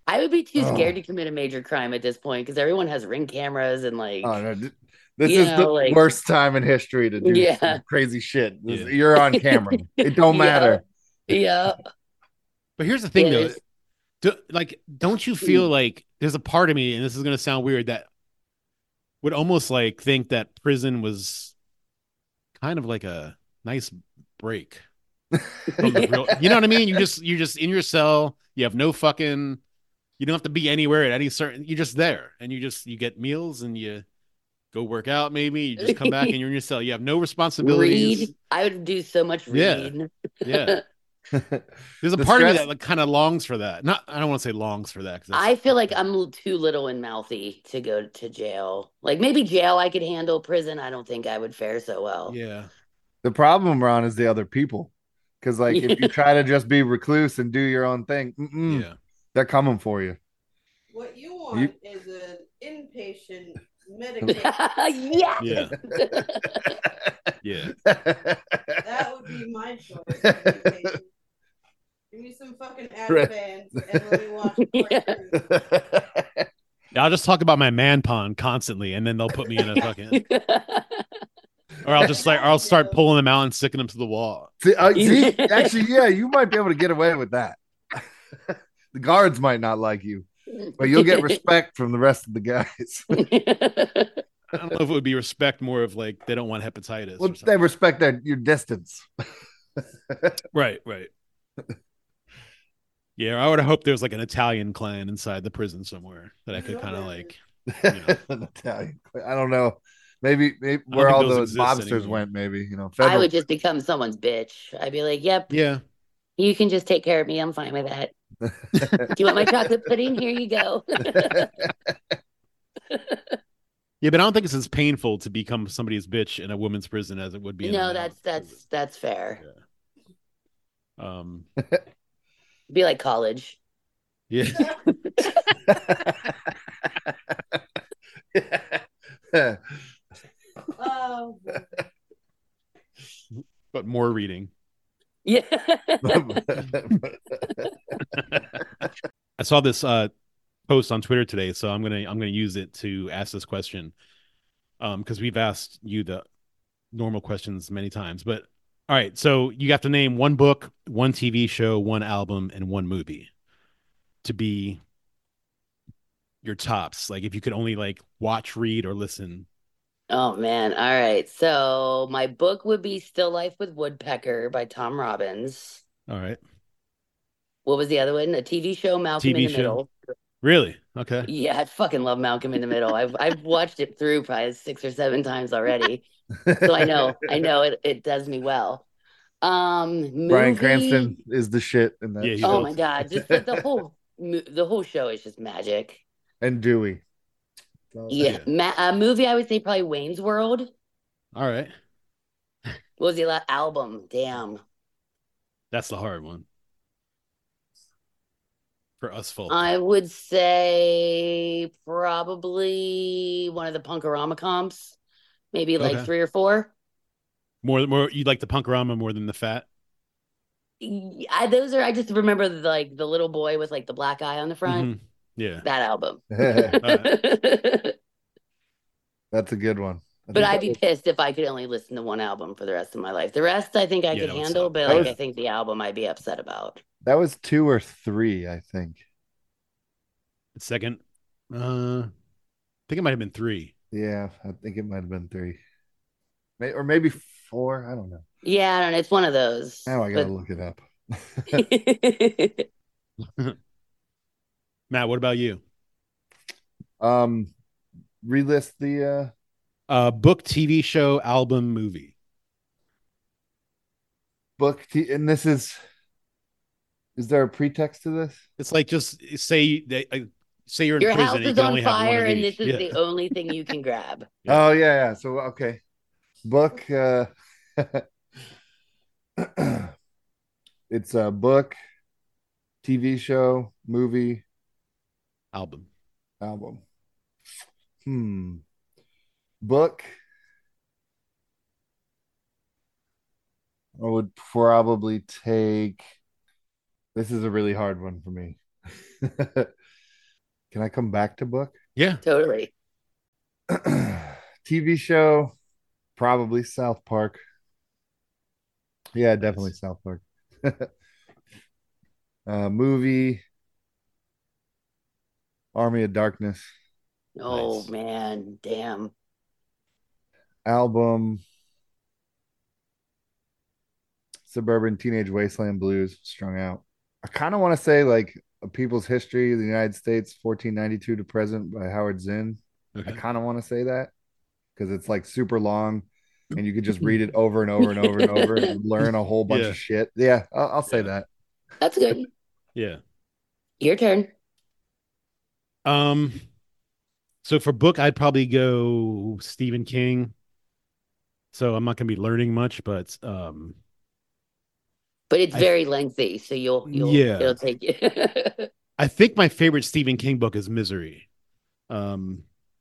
Speaker 4: I would be too scared
Speaker 3: Oh.
Speaker 4: to commit a major crime at this point because everyone has Ring cameras and like,
Speaker 3: Oh no, this
Speaker 4: you
Speaker 3: is
Speaker 4: know,
Speaker 3: the
Speaker 4: like,
Speaker 3: worst time in history to do
Speaker 4: yeah,
Speaker 3: some crazy shit.
Speaker 1: Yeah.
Speaker 3: You're on camera. It don't
Speaker 4: yeah,
Speaker 3: matter.
Speaker 4: yeah.
Speaker 1: But here's the thing,
Speaker 4: Yeah,
Speaker 1: though. Don't you feel
Speaker 4: Mm.
Speaker 1: like there's a part of me, and this is going to sound weird, that would almost like think that prison was kind of like a nice break from the real. You know what I mean? You're just in your cell. You have no fucking. You don't have to be anywhere at any certain. You're just there, and you get meals, and you go work out. Maybe you just come back, and you're in your cell. You have no responsibilities.
Speaker 4: Read. I would do so much
Speaker 1: Yeah,
Speaker 4: reading.
Speaker 1: yeah. There's a
Speaker 3: The
Speaker 1: part of me
Speaker 3: stress-
Speaker 1: that like kind of longs for that. Not, I don't want to say longs for that. 'Cause that's-
Speaker 4: I feel like I'm too little and mouthy to go to jail. Like maybe jail I could handle. Prison, I don't think I would fare so well.
Speaker 1: Yeah,
Speaker 3: The problem, Ron, is the other people. Because like if you try to just be recluse and do your own thing,
Speaker 1: yeah.
Speaker 3: they're coming for you.
Speaker 6: What you want is an inpatient medication.
Speaker 4: Yeah.
Speaker 1: Yeah. Yeah.
Speaker 6: That would be my choice. Inpatient. Give me some fucking Advans and let me watch cartoons.
Speaker 1: I'll just talk about my man pond constantly, and then they'll put me in a fucking, or I'll start pulling them out and sticking them to the wall.
Speaker 3: See, actually, yeah, you might be able to get away with that. The guards might not like you, but you'll get respect from the rest of the guys.
Speaker 1: I don't know if it would be respect, more of like they don't want hepatitis.
Speaker 3: Well,
Speaker 1: or
Speaker 3: they
Speaker 1: something.
Speaker 3: respect your distance.
Speaker 1: Right. Yeah, I would have hoped there was like an Italian clan inside the prison somewhere that I could kind of like.
Speaker 3: An Italian. I don't know. Maybe
Speaker 1: don't
Speaker 3: where
Speaker 1: think
Speaker 3: all
Speaker 1: those
Speaker 3: those
Speaker 1: exist
Speaker 3: mobsters
Speaker 1: anymore.
Speaker 3: went. Maybe
Speaker 4: I
Speaker 3: federal.
Speaker 4: would just become someone's bitch. I'd be like, "Yep,
Speaker 1: Yeah.
Speaker 4: you can just take care of me. I'm fine with that. Do you want my chocolate pudding? Here you go."
Speaker 1: Yeah, but I don't think it's as painful to become somebody's bitch in a women's prison as it would be. In
Speaker 4: No,
Speaker 1: a man's prison.
Speaker 4: that's fair.
Speaker 1: Um.
Speaker 4: Be like college.
Speaker 1: Yeah.
Speaker 6: Oh,
Speaker 1: But more reading.
Speaker 4: Yeah.
Speaker 1: I saw this post on Twitter today, so I'm gonna use it to ask this question. Because we've asked you the normal questions many times. But all right, so you have to name one book, one TV show, one album, and one movie to be your tops. Like if you could only like watch, read, or listen.
Speaker 4: Oh man. All right. So my book would be Still Life with Woodpecker by Tom Robbins.
Speaker 1: All right.
Speaker 4: What was the other one? A TV show, Malcolm in
Speaker 1: TV
Speaker 4: the
Speaker 1: show.
Speaker 4: Middle.
Speaker 1: Really? Okay.
Speaker 4: Yeah, I fucking love Malcolm in the Middle. I've watched it through probably 6 or 7 times already. So I know it does me well.
Speaker 3: Bryan
Speaker 4: Movie.
Speaker 3: Cranston is the shit in that.
Speaker 1: Yeah,
Speaker 3: show.
Speaker 4: Oh my God. Just the whole show is just magic.
Speaker 3: And Dewey. So,
Speaker 4: Yeah. Movie, I would say probably Wayne's World.
Speaker 1: All right.
Speaker 4: What was the last album? Damn.
Speaker 1: That's the hard one. For us folk.
Speaker 4: I would say probably one of the Punkorama comps. Maybe like
Speaker 1: Okay.
Speaker 4: 3 or 4.
Speaker 1: More you like the Punkorama more than the fat?
Speaker 4: I just remember the little boy with like the black eye on the front.
Speaker 1: Mhm. Yeah.
Speaker 4: That album.
Speaker 3: That's a good one.
Speaker 4: But I'd be pissed if I could only listen to one album for the rest of my life. The rest I think I
Speaker 1: Yeah,
Speaker 4: could
Speaker 1: that would
Speaker 4: handle,
Speaker 1: suck.
Speaker 4: but
Speaker 3: That
Speaker 4: like
Speaker 3: was-
Speaker 4: I think the album I'd be upset about.
Speaker 3: That was 2 or 3, I think.
Speaker 1: Second. I think it might have been 3.
Speaker 3: Yeah, I think it might have been 3. Or maybe 4. I don't know.
Speaker 4: Yeah, I don't know. It's one of those.
Speaker 3: Now I gotta look it up.
Speaker 4: But
Speaker 1: Matt, what about you?
Speaker 3: Relist the
Speaker 1: Book, TV show, album, movie.
Speaker 3: book, and this is there a pretext to this?
Speaker 1: It's like just say you're in
Speaker 4: your
Speaker 1: prison.
Speaker 4: house
Speaker 1: and you
Speaker 4: is
Speaker 1: can
Speaker 4: on
Speaker 1: only have one
Speaker 4: fire
Speaker 1: of
Speaker 4: and
Speaker 1: each.
Speaker 4: this is
Speaker 1: Yeah.
Speaker 4: the only thing you can grab.
Speaker 1: Yeah.
Speaker 3: Oh yeah. So okay, book. It's a book, TV show, movie,
Speaker 1: Album.
Speaker 3: album. Book. I would probably take. This is a really hard one for me. Can I come back to book?
Speaker 1: Yeah.
Speaker 4: Totally.
Speaker 3: TV show, probably South Park. Yeah, definitely South Park. Movie, Army of Darkness.
Speaker 4: Oh
Speaker 1: Nice.
Speaker 4: man, damn.
Speaker 3: Album, Suburban Teenage Wasteland Blues, Strung Out. I kind of want to say like A People's History of the United States, 1492 to present by Howard Zinn.
Speaker 1: Okay.
Speaker 3: I kind of want to say that because it's like super long and you could just read it over and over and over and over and learn a whole bunch
Speaker 1: Yeah.
Speaker 3: of shit. Yeah, I'll say
Speaker 1: Yeah.
Speaker 3: that.
Speaker 4: That's good.
Speaker 1: Yeah.
Speaker 4: Your turn.
Speaker 1: So for book, I'd probably go Stephen King. So I'm not going to be learning much, but
Speaker 4: But it's
Speaker 1: I-
Speaker 4: very lengthy, so you'll
Speaker 1: Yeah.
Speaker 4: it'll take you.
Speaker 1: I think my favorite Stephen King book is Misery, or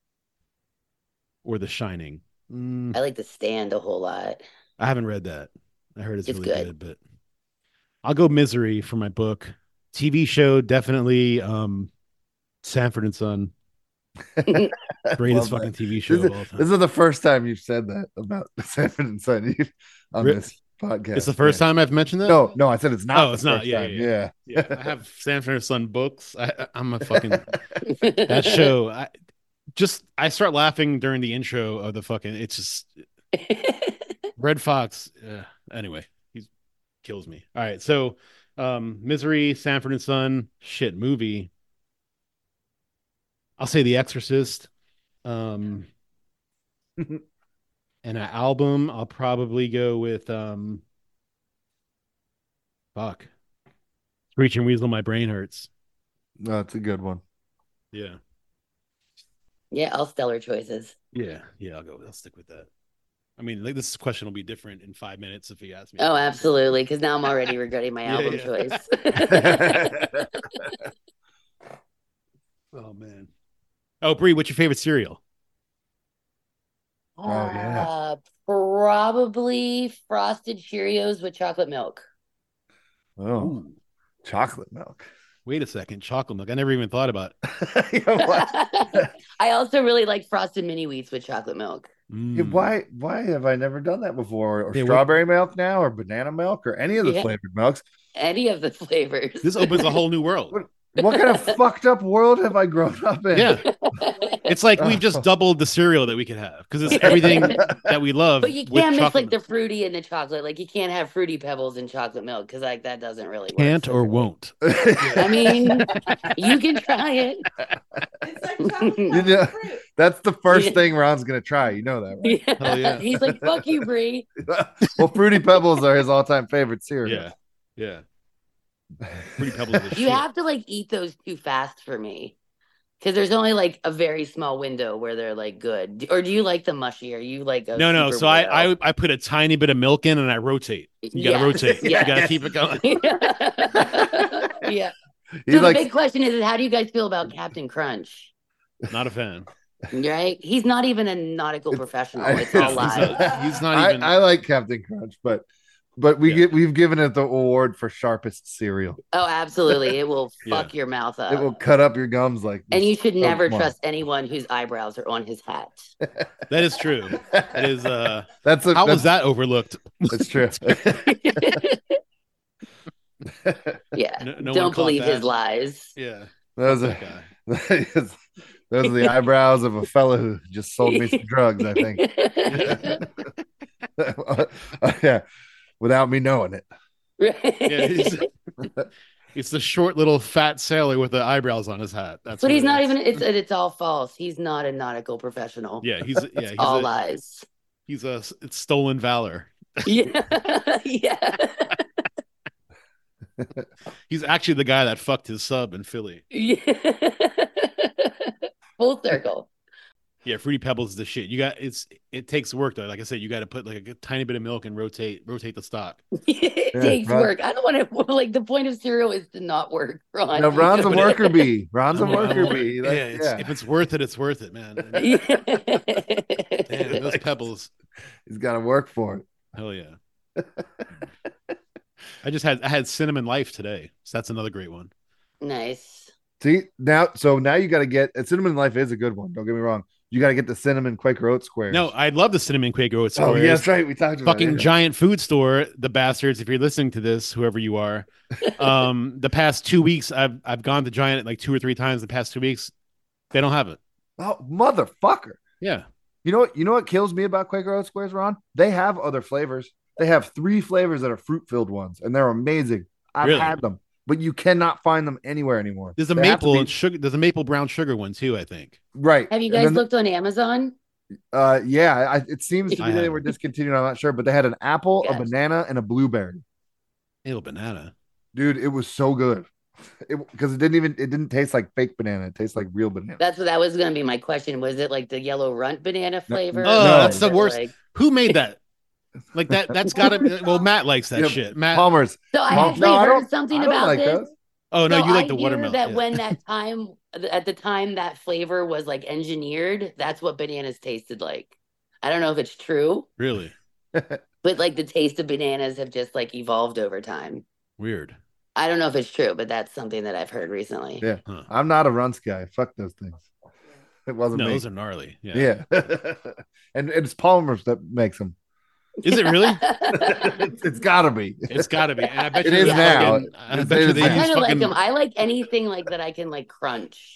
Speaker 1: The Shining.
Speaker 4: I like The Stand a whole lot.
Speaker 1: I haven't read that. I heard it's
Speaker 4: It's
Speaker 1: really
Speaker 4: good.
Speaker 1: good, but I'll go Misery for my book. TV show, definitely Sanford and Son. Greatest
Speaker 3: Love
Speaker 1: fucking
Speaker 3: that.
Speaker 1: TV show
Speaker 3: This
Speaker 1: of all time.
Speaker 3: is the first time you've said that about Sanford and Son on
Speaker 1: Re-
Speaker 3: this podcast.
Speaker 1: It's the first time I've mentioned that.
Speaker 3: No, I said it's not.
Speaker 1: Oh,
Speaker 3: the
Speaker 1: it's not.
Speaker 3: first
Speaker 1: Yeah,
Speaker 3: time.
Speaker 1: yeah, yeah. I have Sanford and Son books. I'm a fucking that show. I start laughing during the intro of the fucking. It's just Red Fox. Anyway, he kills me. All right, so Misery, Sanford and Son, shit movie. I'll say The Exorcist. And an album, I'll probably go with fuck. Screeching Weasel, My Brain Hurts.
Speaker 3: No, it's a good one.
Speaker 1: Yeah.
Speaker 4: Yeah, all stellar choices.
Speaker 1: Yeah. I'll stick with that. I mean, like this question will be different in 5 minutes if you ask me.
Speaker 4: Oh, absolutely. Because now I'm already regretting my
Speaker 1: Yeah,
Speaker 4: album
Speaker 1: yeah.
Speaker 4: choice.
Speaker 1: Oh man. Oh, Bree, what's your favorite cereal?
Speaker 3: Oh, yeah.
Speaker 4: Probably Frosted Cheerios with chocolate milk.
Speaker 3: Oh,
Speaker 1: Ooh,
Speaker 3: chocolate milk.
Speaker 1: wait a second. Chocolate milk. I never even thought about
Speaker 3: You know what?
Speaker 4: I also really like Frosted Mini Wheats with chocolate milk.
Speaker 3: Yeah,
Speaker 1: Mm.
Speaker 3: why have I never done that before? Or
Speaker 1: Yeah,
Speaker 3: strawberry milk now, or banana milk, or any of the
Speaker 4: Yeah.
Speaker 3: flavored milks?
Speaker 4: Any of the flavors.
Speaker 1: This opens a whole new world.
Speaker 3: What kind of fucked up world have I grown up in?
Speaker 1: Yeah. It's like we've just doubled the cereal that we could have because it's everything that we love.
Speaker 4: But you
Speaker 1: with
Speaker 4: can't mix
Speaker 1: chocolate
Speaker 4: like the
Speaker 1: milk.
Speaker 4: fruity and the chocolate. Like you can't have Fruity Pebbles and chocolate milk because like that doesn't really work.
Speaker 1: Can't
Speaker 4: for
Speaker 1: or
Speaker 4: me.
Speaker 1: won't.
Speaker 4: I mean, you can try it.
Speaker 6: It's like chocolate
Speaker 3: You
Speaker 6: covered
Speaker 3: know,
Speaker 6: fruit.
Speaker 3: that's the first
Speaker 4: Yeah.
Speaker 3: thing Ron's gonna try. You know that, right?
Speaker 1: Hell yeah.
Speaker 4: He's like, "Fuck you, Bree."
Speaker 3: Well, Fruity Pebbles are his all-time favorite cereal.
Speaker 1: Yeah. Fruity Pebbles are the
Speaker 4: You
Speaker 1: shit.
Speaker 4: have to like eat those too fast for me because there's only like a very small window where they're like good. Or do you like the mushy? Are you like a
Speaker 1: No.
Speaker 4: super
Speaker 1: So I put a tiny bit of milk in and I rotate. You gotta
Speaker 4: Yeah.
Speaker 1: rotate.
Speaker 4: Yeah.
Speaker 1: You gotta keep it going.
Speaker 4: yeah.
Speaker 3: He's
Speaker 4: So the
Speaker 3: like,
Speaker 4: big question is how do you guys feel about Captain Crunch?
Speaker 1: Not a fan.
Speaker 4: Right? He's not even a nautical professional.
Speaker 3: I-
Speaker 4: It's all
Speaker 1: He's
Speaker 4: lies.
Speaker 1: He's not even.
Speaker 3: I like Captain Crunch, but
Speaker 1: Yeah.
Speaker 3: we've given it the award for sharpest cereal.
Speaker 4: Oh, absolutely. It will
Speaker 1: Yeah.
Speaker 4: fuck your mouth up.
Speaker 3: It will cut up your gums like.
Speaker 4: And you should
Speaker 3: so
Speaker 4: never
Speaker 3: smart.
Speaker 4: trust anyone whose eyebrows are on his hat.
Speaker 1: That is true. That is.
Speaker 3: That's a,
Speaker 1: How was
Speaker 3: that's-
Speaker 1: that overlooked?
Speaker 3: That's true.
Speaker 4: Yeah.
Speaker 1: No one
Speaker 4: Don't
Speaker 1: caught
Speaker 4: believe his
Speaker 1: that.
Speaker 4: lies.
Speaker 1: Yeah.
Speaker 3: those
Speaker 1: That
Speaker 3: are
Speaker 1: guy.
Speaker 3: those are the eyebrows of a fellow who just sold me some drugs. I think. Yeah, without me knowing it.
Speaker 1: Yeah, he's the short little fat sailor with the eyebrows on his hat. That's
Speaker 4: But
Speaker 1: what
Speaker 4: he's
Speaker 1: it
Speaker 4: not
Speaker 1: is.
Speaker 4: even it's all false. He's not a nautical professional.
Speaker 1: Yeah, he's
Speaker 4: All lies.
Speaker 1: it's stolen valor.
Speaker 4: Yeah. Yeah.
Speaker 1: He's actually the guy that fucked his sub in Philly.
Speaker 4: Yeah. Full circle.
Speaker 1: Yeah, Fruity Pebbles is the shit. It takes work though. Like I said, you got to put like a tiny bit of milk and rotate the stock.
Speaker 4: It
Speaker 3: Yeah,
Speaker 4: takes
Speaker 3: Ron-
Speaker 4: work. I don't want to like the point of cereal is to not work, Ron.
Speaker 3: No, Ron's a
Speaker 1: but-
Speaker 3: worker bee. Ron's a
Speaker 1: I'm like-
Speaker 3: worker bee.
Speaker 1: Yeah,
Speaker 3: Like, yeah.
Speaker 1: if it's worth it, it's worth it, man.
Speaker 4: Yeah.
Speaker 1: Damn, those pebbles.
Speaker 3: He's got to work for it.
Speaker 1: Hell yeah. I had cinnamon life today. So that's another great one.
Speaker 4: Nice.
Speaker 3: See now, so now you got to get Cinnamon Life is a good one. Don't get me wrong. You got to get the cinnamon Quaker Oat squares.
Speaker 1: No, I love the cinnamon Quaker Oat
Speaker 3: Oh
Speaker 1: squares.
Speaker 3: yeah, that's right. We talked about
Speaker 1: Fucking
Speaker 3: it.
Speaker 1: giant food store, the bastards. If you're listening to this, whoever you are, the past 2 weeks, I've gone to Giant like 2 or 3 times. The past 2 weeks, they don't have it.
Speaker 3: Oh motherfucker!
Speaker 1: Yeah,
Speaker 3: You know what? You know what kills me about Quaker Oat squares, Ron? They have other flavors. They have 3 flavors that are fruit filled ones, and they're amazing. I've
Speaker 1: Really?
Speaker 3: had them, but you cannot find them anywhere anymore.
Speaker 1: there's a
Speaker 3: They have to
Speaker 1: maple
Speaker 3: be-
Speaker 1: and sugar. There's a maple brown sugar one too. I think.
Speaker 3: right.
Speaker 4: Have you
Speaker 3: And
Speaker 4: guys
Speaker 3: then-
Speaker 4: looked on Amazon?
Speaker 3: Yeah, it seems to
Speaker 1: I
Speaker 3: be they
Speaker 1: haven't.
Speaker 3: were discontinued. I'm not sure, but they had an apple, a
Speaker 4: Gotcha.
Speaker 3: banana, and a blueberry.
Speaker 1: Little banana.
Speaker 3: Dude, it was so good. Because it didn't taste like fake banana. It tastes like real banana.
Speaker 4: That was going to be my question. Was it like the yellow runt banana flavor?
Speaker 1: Oh,
Speaker 3: No.
Speaker 1: that's the
Speaker 4: Or
Speaker 1: worst.
Speaker 4: like-
Speaker 1: Who made that? Like that. That's got to. Well, Matt likes that
Speaker 3: Yeah,
Speaker 1: shit. Matt.
Speaker 3: Palmer's.
Speaker 4: So I
Speaker 3: Oh,
Speaker 4: actually
Speaker 3: no, I
Speaker 4: heard
Speaker 3: don't-
Speaker 4: something
Speaker 3: I don't
Speaker 4: about
Speaker 3: like
Speaker 4: this.
Speaker 3: those.
Speaker 1: Oh no,
Speaker 4: So
Speaker 1: you like
Speaker 4: I
Speaker 1: the
Speaker 4: hear
Speaker 1: watermelon.
Speaker 4: that
Speaker 1: yeah.
Speaker 4: when at the time that flavor was like engineered, that's what bananas tasted like. I don't know if it's true,
Speaker 1: Really
Speaker 4: but like the taste of bananas have just like evolved over time.
Speaker 1: weird.
Speaker 4: I don't know if it's true, but that's something that I've heard recently.
Speaker 3: Yeah.
Speaker 1: Huh.
Speaker 3: I'm not a runts guy. Fuck those things. It wasn't
Speaker 1: No,
Speaker 3: me.
Speaker 1: those are gnarly. Yeah.
Speaker 3: Yeah. And it's Palmer's that makes them.
Speaker 1: Is it really?
Speaker 3: It's gotta be.
Speaker 1: It's got to be. And I bet
Speaker 3: It
Speaker 1: you
Speaker 3: is
Speaker 1: they
Speaker 3: now.
Speaker 1: fucking- I
Speaker 3: It
Speaker 1: bet you
Speaker 3: is
Speaker 1: they
Speaker 3: now.
Speaker 4: I
Speaker 1: use
Speaker 4: kind of like
Speaker 1: fucking.
Speaker 4: them. I like anything like that I can like crunch.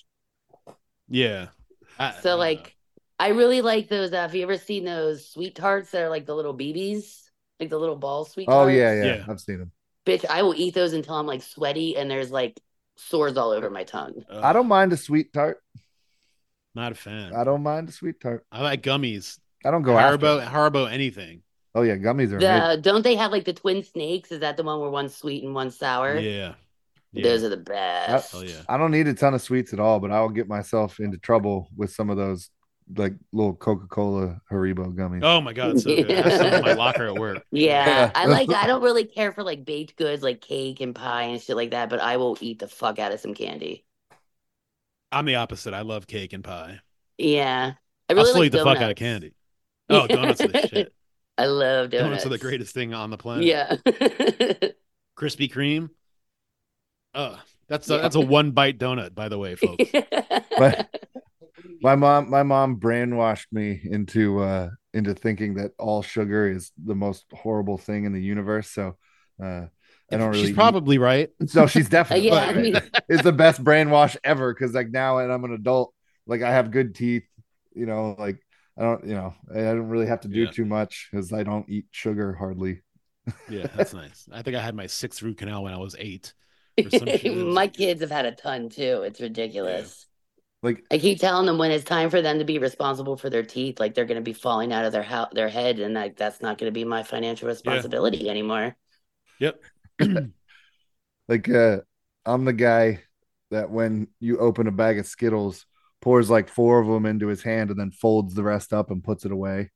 Speaker 1: Yeah.
Speaker 4: So like, I really like those. Have you ever seen those sweet tarts that are like the little BBs, like the little ball sweet
Speaker 3: Oh
Speaker 4: tarts?
Speaker 3: yeah.
Speaker 1: Yeah.
Speaker 3: I've seen them.
Speaker 4: Bitch, I will eat those until I'm like sweaty and there's like sores all over my tongue.
Speaker 3: I don't mind a sweet tart.
Speaker 1: Not a fan.
Speaker 3: I don't mind a sweet tart.
Speaker 1: I like gummies.
Speaker 3: I don't go after.
Speaker 1: Haribo, anything.
Speaker 3: Oh yeah, gummies are amazing.
Speaker 4: Don't they have like the twin snakes? Is that the one where one's sweet and one's sour?
Speaker 1: Yeah. Yeah.
Speaker 4: Those are the best.
Speaker 1: Hell yeah.
Speaker 3: I don't need a ton of sweets at all, but I'll get myself into trouble with some of those like little Coca-Cola Haribo gummies.
Speaker 1: Oh my god, so good. I have some in my locker at work.
Speaker 4: Yeah, I don't really care for like baked goods like cake and pie and shit like that, but I will eat the fuck out of some candy.
Speaker 1: I'm the opposite. I love cake and pie.
Speaker 4: Yeah. I
Speaker 1: I'll
Speaker 4: really
Speaker 1: still
Speaker 4: like
Speaker 1: eat the fuck out of
Speaker 4: donuts.
Speaker 1: candy. Oh, donuts are the shit.
Speaker 4: I love donuts.
Speaker 1: Donuts are the greatest thing on the planet.
Speaker 4: Yeah.
Speaker 1: Krispy Kreme. That's a one bite donut, by the way, folks.
Speaker 3: But my mom brainwashed me into thinking that all sugar is the most horrible thing in the universe. So I don't really
Speaker 1: She's probably right.
Speaker 3: So she's definitely
Speaker 4: Yeah, I
Speaker 3: right.
Speaker 4: mean-
Speaker 3: It's the best brainwash ever because like now and I'm an adult, like I have good teeth, like I don't really have to do
Speaker 1: Yeah.
Speaker 3: too much because I don't eat sugar hardly.
Speaker 1: Yeah, that's nice. I think I had my 6th root canal when I was 8. Or some shit.
Speaker 4: My kids have had a ton too. It's ridiculous.
Speaker 3: Like
Speaker 4: I keep telling them when it's time for them to be responsible for their teeth, like they're going to be falling out of their head, and like that's not going to be my financial responsibility anymore.
Speaker 1: Yep.
Speaker 3: like I'm the guy that when you open a bag of Skittles, pours like 4 of them into his hand and then folds the rest up and puts it away.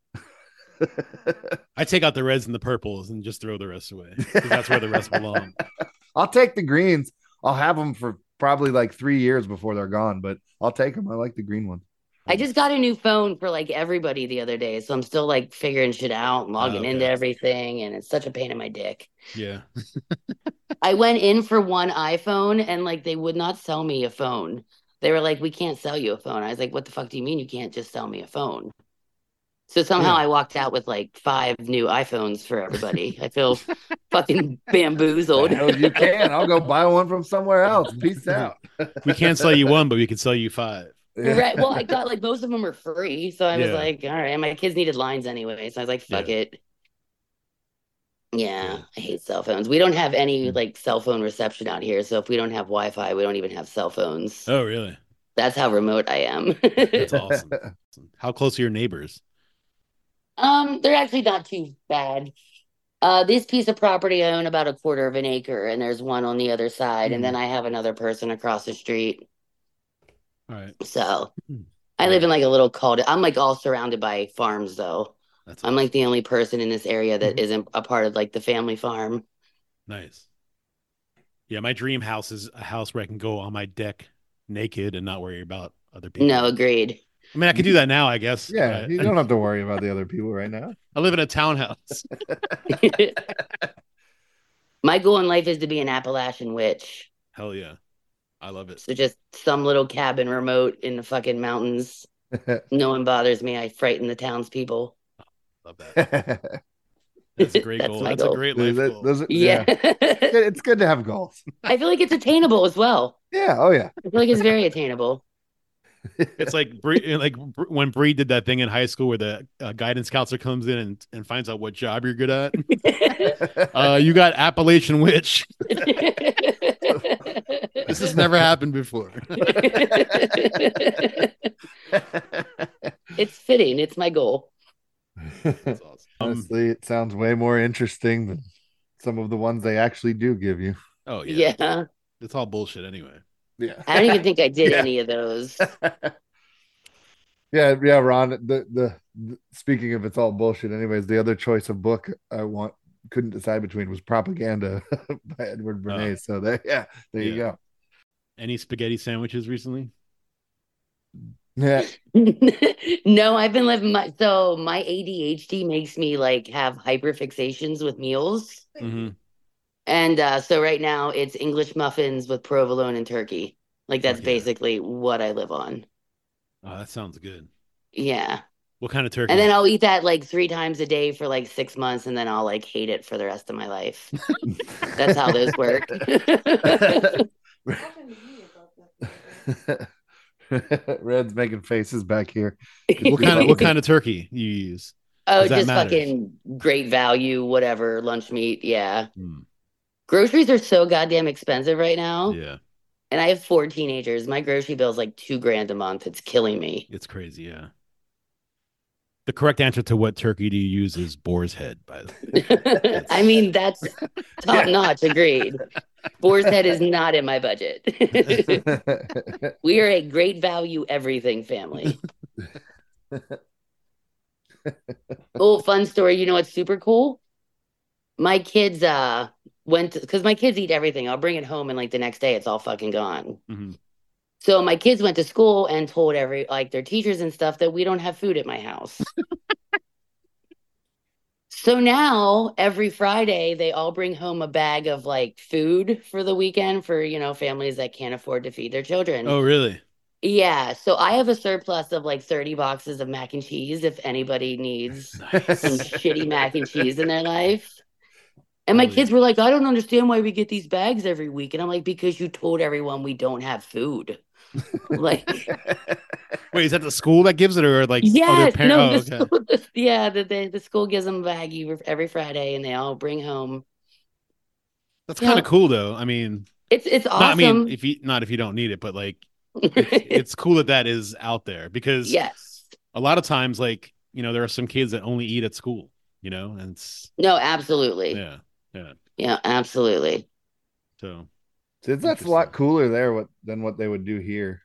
Speaker 1: I take out the reds and the purples and just throw the rest away. 'Cause that's where the rest belong.
Speaker 3: I'll take the greens. I'll have them for probably like 3 years before they're gone, but I'll take them. I like the green ones.
Speaker 4: I just got a new phone for like everybody the other day, so I'm still like figuring shit out and logging
Speaker 1: okay.
Speaker 4: into everything, and it's such a pain in my dick.
Speaker 1: Yeah.
Speaker 4: I went in for one iPhone and like they would not sell me a phone. They were like, "We can't sell you a phone." I was like, "What the fuck do you mean you can't just sell me a phone?" So somehow I walked out with like 5 new iPhones for everybody. I feel fucking bamboozled.
Speaker 3: Hell, you can. I'll go buy one from somewhere else. Peace out.
Speaker 1: We can't sell you one, but we can sell you 5.
Speaker 4: Right. Well, I got like most of them were free, so I was
Speaker 1: Yeah.
Speaker 4: like, all right. And my kids needed lines anyway, so I was like, fuck
Speaker 1: Yeah.
Speaker 4: it. Yeah, I hate cell phones. We don't have any like cell phone reception out here, so if we don't have Wi-Fi, we don't even have cell phones.
Speaker 1: Oh, really?
Speaker 4: That's how remote I am.
Speaker 1: That's awesome. How close are your neighbors?
Speaker 4: They're actually not too bad. This piece of property I own about a quarter of an acre, and there's one on the other side, and then I have another person across the street.
Speaker 1: All right.
Speaker 4: So I live in like a little cul-de. I'm like all surrounded by farms, though.
Speaker 1: That's
Speaker 4: I'm like the only person in this area that isn't a part of like the family farm.
Speaker 1: nice. Yeah, my dream house is a house where I can go on my deck naked and not worry about other people.
Speaker 4: No, agreed.
Speaker 1: I mean, I can do that now, I guess.
Speaker 3: Yeah,
Speaker 1: but
Speaker 3: you don't have to worry about the other people right now.
Speaker 1: I live in a townhouse.
Speaker 4: My goal in life is to be an Appalachian witch.
Speaker 1: Hell yeah. I love it.
Speaker 4: So just some little cabin remote in the fucking mountains. No one bothers me. I frighten the townspeople.
Speaker 1: Love that. That's a great
Speaker 4: That's
Speaker 1: goal.
Speaker 4: my
Speaker 1: That's
Speaker 4: goal.
Speaker 1: a great life goal.
Speaker 4: Yeah.
Speaker 3: It's good to have goals.
Speaker 4: I feel like it's attainable as well.
Speaker 3: Yeah. Oh yeah.
Speaker 4: I feel like it's very attainable.
Speaker 1: It's like when Bree did that thing in high school where the guidance counselor comes in and finds out what job you're good at. You got Appalachian Witch. This has never happened before.
Speaker 4: It's fitting. It's my goal.
Speaker 1: That's awesome.
Speaker 3: Honestly, it sounds way more interesting than some of the ones they actually do give you.
Speaker 1: Oh yeah.
Speaker 4: Yeah.
Speaker 1: It's all bullshit anyway.
Speaker 3: Yeah.
Speaker 4: I don't even think I did
Speaker 3: Yeah.
Speaker 4: any of those.
Speaker 3: Yeah, Ron. The speaking of it's all bullshit. Anyways, the other choice of book I couldn't decide between was Propaganda by Edward Bernays. So there you go.
Speaker 1: Any spaghetti sandwiches recently?
Speaker 3: Yeah.
Speaker 4: No, I've been living my ADHD makes me like have hyperfixations with meals.
Speaker 1: Mm-hmm.
Speaker 4: And so right now it's English muffins with provolone and turkey. Like that's
Speaker 1: Fuck yeah.
Speaker 4: basically what I live on.
Speaker 1: Oh, that sounds good.
Speaker 4: Yeah.
Speaker 1: What kind of turkey?
Speaker 4: And then I'll eat that like 3 times a day for like 6 months and then I'll like hate it for the rest of my life. That's how those work.
Speaker 3: Red's making faces back here.
Speaker 1: What kind of turkey you use?
Speaker 4: Oh,
Speaker 1: Does that
Speaker 4: just
Speaker 1: matter?
Speaker 4: fucking great value, whatever, lunch meat. Yeah.
Speaker 1: Hmm.
Speaker 4: Groceries are so goddamn expensive right now.
Speaker 1: Yeah,
Speaker 4: And I have 4 teenagers. My grocery bill is like $2,000 a month. It's killing me.
Speaker 1: it's crazy. Yeah. The correct answer to what turkey do you use is boar's head. By the way.
Speaker 4: I mean, that's top notch. Agreed. Boar's head is not in my budget. We are a great value everything family. Oh, fun story. You know what's super cool? My kids because my kids eat everything. I'll bring it home and like the next day it's all fucking gone.
Speaker 1: Mhm.
Speaker 4: So my kids went to school and told their teachers and stuff that we don't have food at my house. So now every Friday they all bring home a bag of like food for the weekend for, families that can't afford to feed their children.
Speaker 1: Oh, really?
Speaker 4: Yeah, so I have a surplus of like 30 boxes of mac and cheese if anybody needs some shitty mac and cheese in their life. And my kids were like, I don't understand why we get these bags every week. And I'm like, because you told everyone we don't have food. Like,
Speaker 1: Wait, is that the school that gives it, or like
Speaker 4: yes,
Speaker 1: other
Speaker 4: no,
Speaker 1: parents?
Speaker 4: the school, yeah, the school gives them a bag every Friday, and they all bring home.
Speaker 1: That's kind of cool, though. I mean,
Speaker 4: It's awesome.
Speaker 1: I mean, if you don't need it, but like, it's cool that is out there because
Speaker 4: yes,
Speaker 1: a lot of times, like there are some kids that only eat at school, and it's
Speaker 4: no, absolutely,
Speaker 1: yeah,
Speaker 4: absolutely.
Speaker 1: So
Speaker 3: that's a lot cooler there than what they would do here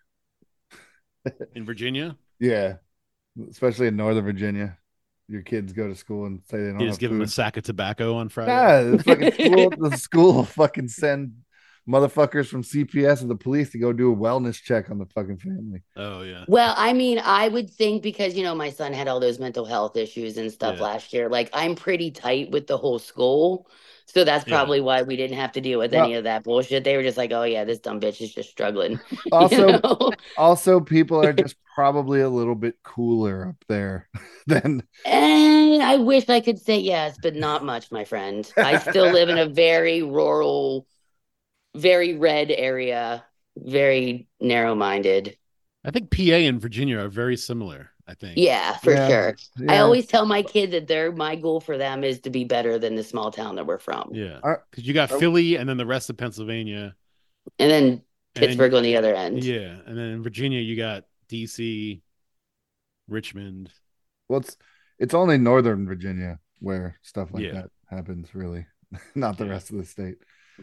Speaker 1: in Virginia.
Speaker 3: Yeah, especially in Northern Virginia, your kids go to school and say they don't.
Speaker 1: You just give them a sack of tobacco on Friday.
Speaker 3: Yeah, the school will fucking send motherfuckers from CPS and the police to go do a wellness check on the fucking family.
Speaker 1: Oh yeah.
Speaker 4: Well, I mean, I would think because my son had all those mental health issues and stuff last year. Like, I'm pretty tight with the whole school, so that's probably why we didn't have to deal with any of that bullshit. They were just like, "Oh yeah, this dumb bitch is just struggling."
Speaker 3: Also, people are just probably a little bit cooler up there than.
Speaker 4: And I wish I could say yes, but not much, my friend. I still live in a very rural, very red area, very narrow-minded.
Speaker 1: I think PA and Virginia are very similar. I think.
Speaker 4: Yeah, for sure.
Speaker 3: Yeah.
Speaker 4: I always tell my kids that my goal for them is to be better than the small town that we're from.
Speaker 1: Yeah, because you got Philly and then the rest of Pennsylvania,
Speaker 4: and then Pittsburgh on the other end.
Speaker 1: Yeah, and then in Virginia you got DC, Richmond.
Speaker 3: Well, it's only Northern Virginia where stuff like that happens. Really, not the rest of the state.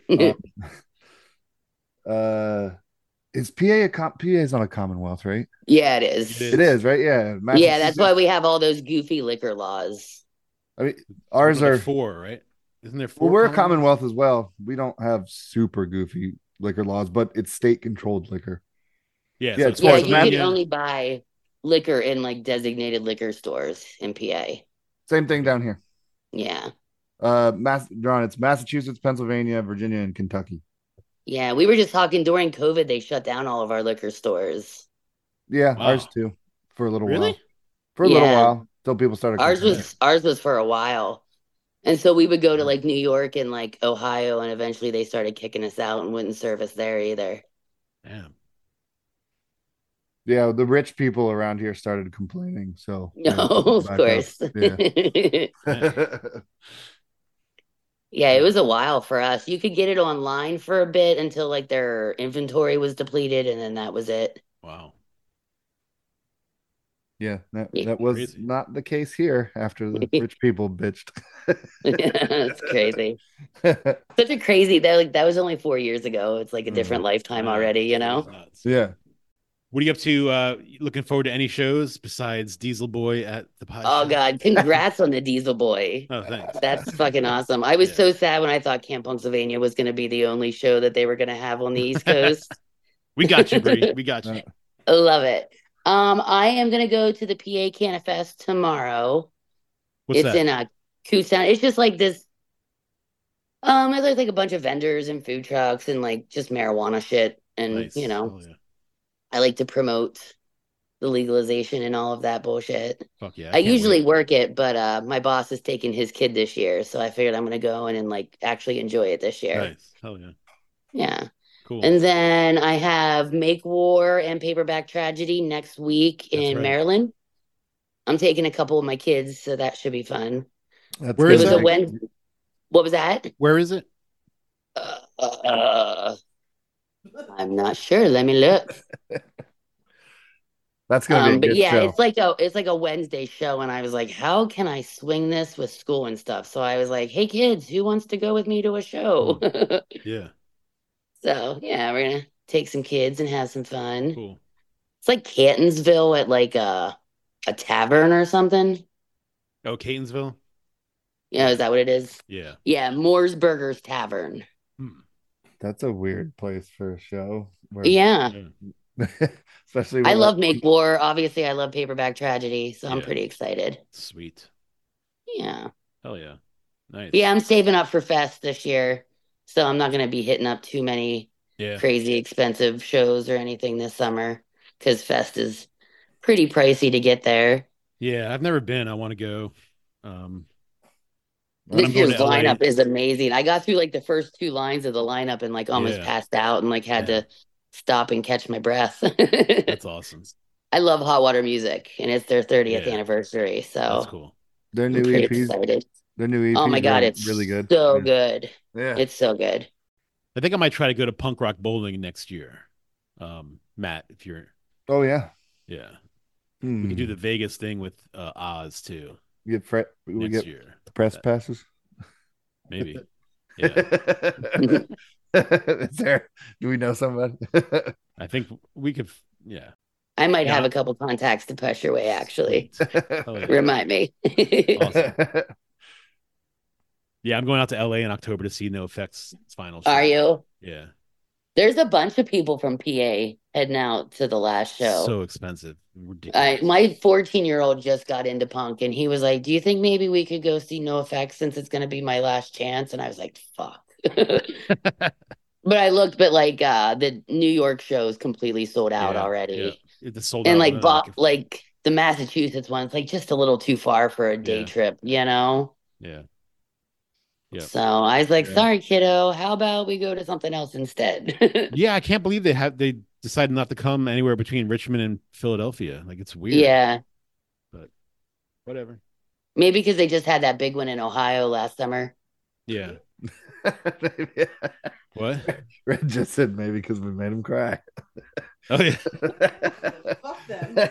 Speaker 3: Is PA is on a Commonwealth, right?
Speaker 4: Yeah, it is.
Speaker 3: It is, right? Yeah.
Speaker 4: Yeah, that's why we have all those goofy liquor laws.
Speaker 3: I mean, ours are
Speaker 1: 4, right? Isn't there 4?
Speaker 3: Well, we're a Commonwealth as well. We don't have super goofy liquor laws, but it's state-controlled liquor.
Speaker 1: Yeah,
Speaker 4: you can only buy liquor in like designated liquor stores in PA.
Speaker 3: Same thing down here.
Speaker 4: Yeah.
Speaker 3: It's Massachusetts, Pennsylvania, Virginia, and Kentucky.
Speaker 4: Yeah, we were just talking during COVID, they shut down all of our liquor stores.
Speaker 3: Yeah,
Speaker 1: Wow.
Speaker 3: ours too. For a little
Speaker 1: Really?
Speaker 3: while. For a little
Speaker 4: Yeah.
Speaker 3: while. Till people started complaining.
Speaker 4: Ours was for a while. And so we would go to like New York and like Ohio, and eventually they started kicking us out and wouldn't serve us there either.
Speaker 1: Damn.
Speaker 3: Yeah, the rich people around here started complaining. So
Speaker 4: No,
Speaker 3: they opened it
Speaker 4: of
Speaker 3: back
Speaker 4: course.
Speaker 3: up. Yeah.
Speaker 4: Yeah, it was a while for us. You could get it online for a bit until like their inventory was depleted, and then that was it.
Speaker 1: Wow.
Speaker 3: Yeah,
Speaker 4: Yeah.
Speaker 3: that was
Speaker 1: Crazy.
Speaker 3: not the case here after the rich people bitched.
Speaker 4: It's crazy. Such a crazy that was only 4 years ago. It's like a different lifetime
Speaker 1: Wow.
Speaker 4: already, you
Speaker 1: It's
Speaker 4: know?
Speaker 1: nuts.
Speaker 3: Yeah.
Speaker 1: What are you up to? Looking forward to any shows besides Diesel Boy at the Pod
Speaker 4: Oh
Speaker 1: Show?
Speaker 4: God, congrats on the Diesel Boy.
Speaker 1: Oh, thanks.
Speaker 4: That's fucking awesome. I was
Speaker 1: Yeah.
Speaker 4: so sad when I thought Camp Pennsylvania was going to be the only show that they were going to have on the East Coast.
Speaker 1: We got you, Bree. We got you.
Speaker 4: I love it. I am going to go to the PA Canifest tomorrow.
Speaker 1: What's
Speaker 4: It's
Speaker 1: that?
Speaker 4: in a Kusan. It's just like this. There's like a bunch of vendors and food trucks and like just marijuana shit. And
Speaker 1: Nice.
Speaker 4: you know,
Speaker 1: Hell yeah.
Speaker 4: I like to promote the legalization and all of that bullshit.
Speaker 1: Fuck yeah.
Speaker 4: I
Speaker 1: can't
Speaker 4: usually
Speaker 1: wait.
Speaker 4: work it, but my boss is taking his kid this year, so I figured I'm gonna go in and like actually enjoy it this year.
Speaker 1: Nice. Hell yeah.
Speaker 4: Yeah.
Speaker 1: Cool.
Speaker 4: And then I have Make War and Paperback Tragedy next week
Speaker 1: That's
Speaker 4: in
Speaker 1: right.
Speaker 4: Maryland. I'm taking a couple of my kids, so that should be fun.
Speaker 3: That's
Speaker 1: Where
Speaker 4: It
Speaker 1: is
Speaker 4: was
Speaker 1: that?
Speaker 4: a Wednesday. What was that?
Speaker 1: Where is it?
Speaker 4: I'm not sure. Let me look.
Speaker 3: That's gonna be a
Speaker 4: But
Speaker 3: good
Speaker 4: yeah,
Speaker 3: show.
Speaker 4: it's like a Wednesday show, and I was like, how can I swing this with school and stuff? So I was like, hey kids, who wants to go with me to a show?
Speaker 1: Yeah.
Speaker 4: So yeah, we're gonna take some kids and have some fun.
Speaker 1: Cool.
Speaker 4: It's like Catonsville at like a tavern or something.
Speaker 1: Oh, Catonsville?
Speaker 4: Yeah, is that what it is?
Speaker 1: Yeah.
Speaker 4: Yeah, Moore's Burgers Tavern.
Speaker 1: Hmm.
Speaker 3: That's a weird place for a show. Where,
Speaker 4: Yeah.
Speaker 3: especially
Speaker 4: I
Speaker 3: with
Speaker 4: love Make War. Obviously, I love Paperback Tragedy, so I'm
Speaker 1: Yeah.
Speaker 4: pretty excited.
Speaker 1: Sweet.
Speaker 4: Yeah.
Speaker 1: Hell yeah. Nice.
Speaker 4: Yeah, I'm saving up for Fest this year, so I'm not going to be hitting up too many
Speaker 1: Yeah.
Speaker 4: crazy expensive shows or anything this summer because Fest is pretty pricey to get there.
Speaker 1: Yeah. I've never been. I want to go. When
Speaker 4: This
Speaker 1: I'm going
Speaker 4: year's
Speaker 1: to LA.
Speaker 4: lineup is amazing. I got through like the first two lines of the lineup and like almost
Speaker 1: Yeah.
Speaker 4: passed out and like had
Speaker 1: Yeah.
Speaker 4: to stop and catch my breath.
Speaker 1: That's awesome.
Speaker 4: I love Hot Water Music, and it's their 30th
Speaker 1: Yeah.
Speaker 4: anniversary, so
Speaker 1: That's cool.
Speaker 3: their
Speaker 4: I'm
Speaker 3: new
Speaker 4: pretty
Speaker 3: EPs.
Speaker 4: excited.
Speaker 3: Their new EPs
Speaker 4: Oh my God,
Speaker 3: are
Speaker 4: it's
Speaker 3: really good.
Speaker 4: so
Speaker 3: Yeah.
Speaker 4: good.
Speaker 3: Yeah.
Speaker 4: It's so good.
Speaker 1: I think I might try to go to Punk Rock Bowling next year. Matt, if you're,
Speaker 3: Oh yeah.
Speaker 1: yeah. We can do
Speaker 3: Hmm.
Speaker 1: the Vegas thing with Oz too
Speaker 3: We
Speaker 1: next
Speaker 3: get
Speaker 1: year.
Speaker 3: press passes.
Speaker 1: Maybe. Yeah.
Speaker 3: Is there? Do we know somebody?
Speaker 1: I think we could. Yeah.
Speaker 4: I might
Speaker 1: Yeah.
Speaker 4: have a couple contacts to push your way, actually.
Speaker 1: Hell yeah.
Speaker 4: Remind me.
Speaker 1: Awesome. Yeah, I'm going out to LA in October to see No Effects final show.
Speaker 4: Are you?
Speaker 1: Yeah.
Speaker 4: There's a bunch of people from PA heading out to the last show.
Speaker 1: So expensive. Ridiculous.
Speaker 4: My 14-year-old just got into punk, and he was like, do you think maybe we could go see No Effects since it's going to be my last chance? And I was like, fuck. But I looked, but like the New York show is completely sold out
Speaker 1: Yeah,
Speaker 4: already.
Speaker 1: yeah. It's sold
Speaker 4: And
Speaker 1: out.
Speaker 4: like,
Speaker 1: if-
Speaker 4: like the Massachusetts one, it's like just a little too far for a day
Speaker 1: Yeah.
Speaker 4: trip, you know?
Speaker 1: yeah. Yeah.
Speaker 4: So I was like,
Speaker 3: Yeah.
Speaker 4: sorry, kiddo, how about we go to something else instead?
Speaker 1: Yeah, I can't believe they decided not to come anywhere between Richmond and Philadelphia. Like it's weird.
Speaker 4: Yeah.
Speaker 1: Whatever.
Speaker 4: Maybe because they just had that big one in Ohio last summer.
Speaker 1: Yeah. What?
Speaker 3: Red just said maybe because we made him cry.
Speaker 1: Oh yeah.
Speaker 6: Fuck them.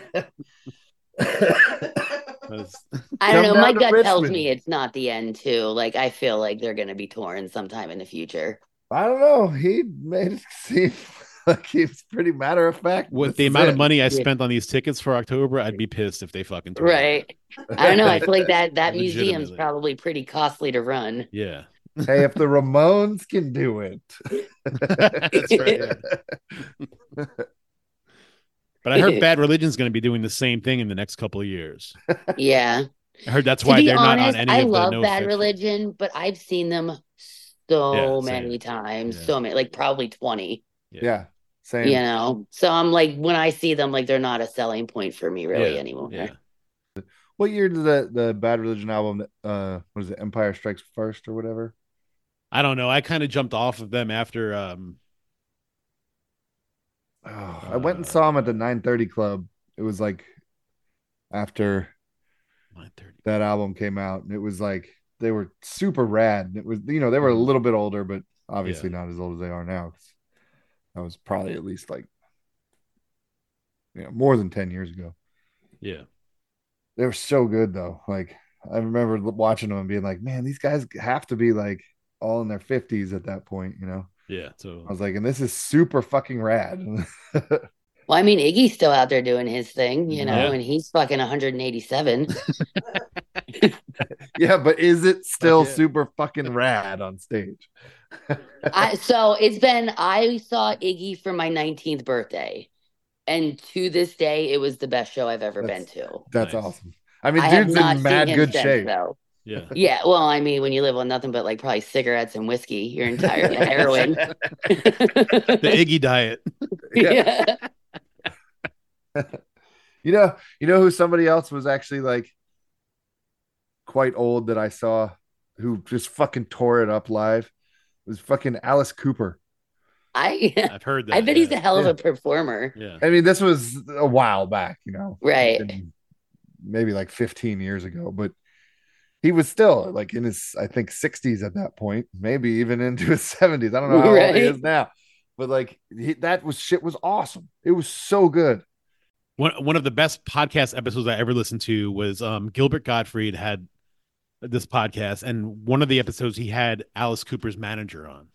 Speaker 1: That's-
Speaker 4: I don't
Speaker 3: Come
Speaker 4: know. My
Speaker 3: down to
Speaker 4: gut tells
Speaker 3: Richmond.
Speaker 4: me it's not the end, too. Like, I feel like they're going to be torn sometime in the future.
Speaker 3: I don't know. He made it seem like he's pretty matter of fact.
Speaker 1: With
Speaker 3: This
Speaker 1: the
Speaker 3: is
Speaker 1: amount of
Speaker 3: it.
Speaker 1: money I
Speaker 4: Yeah.
Speaker 1: spent on these tickets for October, I'd be pissed if they fucking tore it.
Speaker 4: Right. I don't know. I feel like that museum's
Speaker 1: Legitimately.
Speaker 4: probably pretty costly to run.
Speaker 1: Yeah.
Speaker 3: Hey, if the Ramones can do it.
Speaker 1: That's right. yeah. But I heard Bad Religion's going to be doing the same thing in the next couple of years.
Speaker 4: Yeah.
Speaker 1: I heard that's
Speaker 4: To
Speaker 1: why
Speaker 4: be
Speaker 1: they're
Speaker 4: honest,
Speaker 1: not on any
Speaker 4: I
Speaker 1: of the
Speaker 4: love
Speaker 1: No
Speaker 4: Bad
Speaker 1: Fiction.
Speaker 4: Religion, but I've seen them so
Speaker 1: Yeah, same.
Speaker 4: many times,
Speaker 1: Yeah.
Speaker 4: so many, like probably 20,
Speaker 3: Yeah, same.
Speaker 4: you know? So I'm like, when I see them, like they're not a selling point for me really
Speaker 1: Yeah,
Speaker 4: anymore.
Speaker 1: yeah.
Speaker 3: What year did the Bad Religion album? What is it? Empire Strikes First or whatever.
Speaker 1: I don't know. I kind of jumped off of them after
Speaker 3: Oh, I went and saw him at the 930 Club. It was like after
Speaker 1: 9:30.
Speaker 3: that album came out, and it was like they were super rad. And it was, you know, they were a little bit older, but obviously not as old as they are now. 'Cause that was probably at least like, you know, more than 10 years ago.
Speaker 1: Yeah.
Speaker 3: They were so good though. Like I remember watching them and being like, man, these guys have to be like all in their 50s at that point, you know.
Speaker 1: Yeah. So
Speaker 3: I was like, and this is super fucking rad.
Speaker 4: Well, I mean, Iggy's still out there doing his thing, you know,
Speaker 1: Yeah.
Speaker 4: and he's fucking 187.
Speaker 3: Yeah, but is it still
Speaker 1: Fuck yeah.
Speaker 3: super fucking rad on stage?
Speaker 4: I saw Iggy for my 19th birthday. And to this day, it was the best show I've ever been to.
Speaker 3: That's
Speaker 1: Nice.
Speaker 3: awesome. I mean,
Speaker 4: I have
Speaker 3: dude's
Speaker 4: not
Speaker 3: in
Speaker 4: seen
Speaker 3: mad
Speaker 4: him
Speaker 3: good
Speaker 4: since,
Speaker 3: shape.
Speaker 4: though.
Speaker 1: yeah.
Speaker 4: Yeah, well, I mean, when you live on nothing but like probably cigarettes and whiskey your entire heroin.
Speaker 1: The Iggy diet.
Speaker 4: Yeah.
Speaker 3: You know who somebody else was actually like quite old that I saw who just fucking tore it up live? It was fucking Alice Cooper.
Speaker 1: I've heard that.
Speaker 4: I bet he's
Speaker 1: yeah.
Speaker 4: a hell of
Speaker 3: Yeah.
Speaker 4: a performer.
Speaker 1: Yeah.
Speaker 3: I mean, this was a while back, you know,
Speaker 4: Right.
Speaker 3: maybe like 15 years ago, but he was still like in his, I think, 60s at that point, maybe even into his 70s. I don't know how old he is
Speaker 4: Right.
Speaker 3: now, but like shit was awesome. It was so good.
Speaker 1: One of the best podcast episodes I ever listened to was Gilbert Gottfried had this podcast, and one of the episodes he had Alice Cooper's manager on.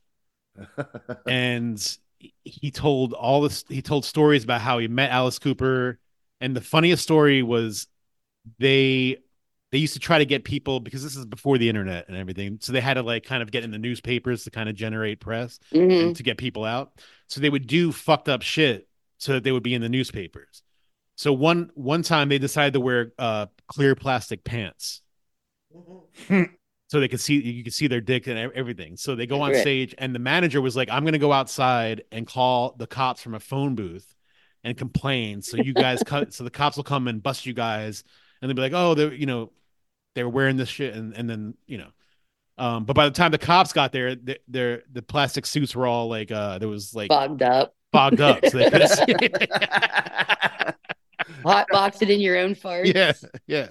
Speaker 1: And he told he told stories about how he met Alice Cooper, and the funniest story was they used to try to get people, because this is before the internet and everything, so they had to like kind of get in the newspapers to kind of generate press
Speaker 4: Mhm.
Speaker 1: and to get people out, so they would do fucked up shit so that they would be in the newspapers. So one time they decided to wear clear plastic pants so they could see, you could see their dick and everything. So they go on
Speaker 4: Right.
Speaker 1: stage, and the manager was like, I'm going to go outside and call the cops from a phone booth and complain. So you guys so the cops will come and bust you guys. And they'll be like, oh, they were wearing this shit. And then, but by the time the cops got there, the plastic suits were all like, there was like
Speaker 4: Fogged up.
Speaker 1: fogged up. So they couldn't see.
Speaker 4: Hot box it in your own fart.
Speaker 1: Yeah. Yeah.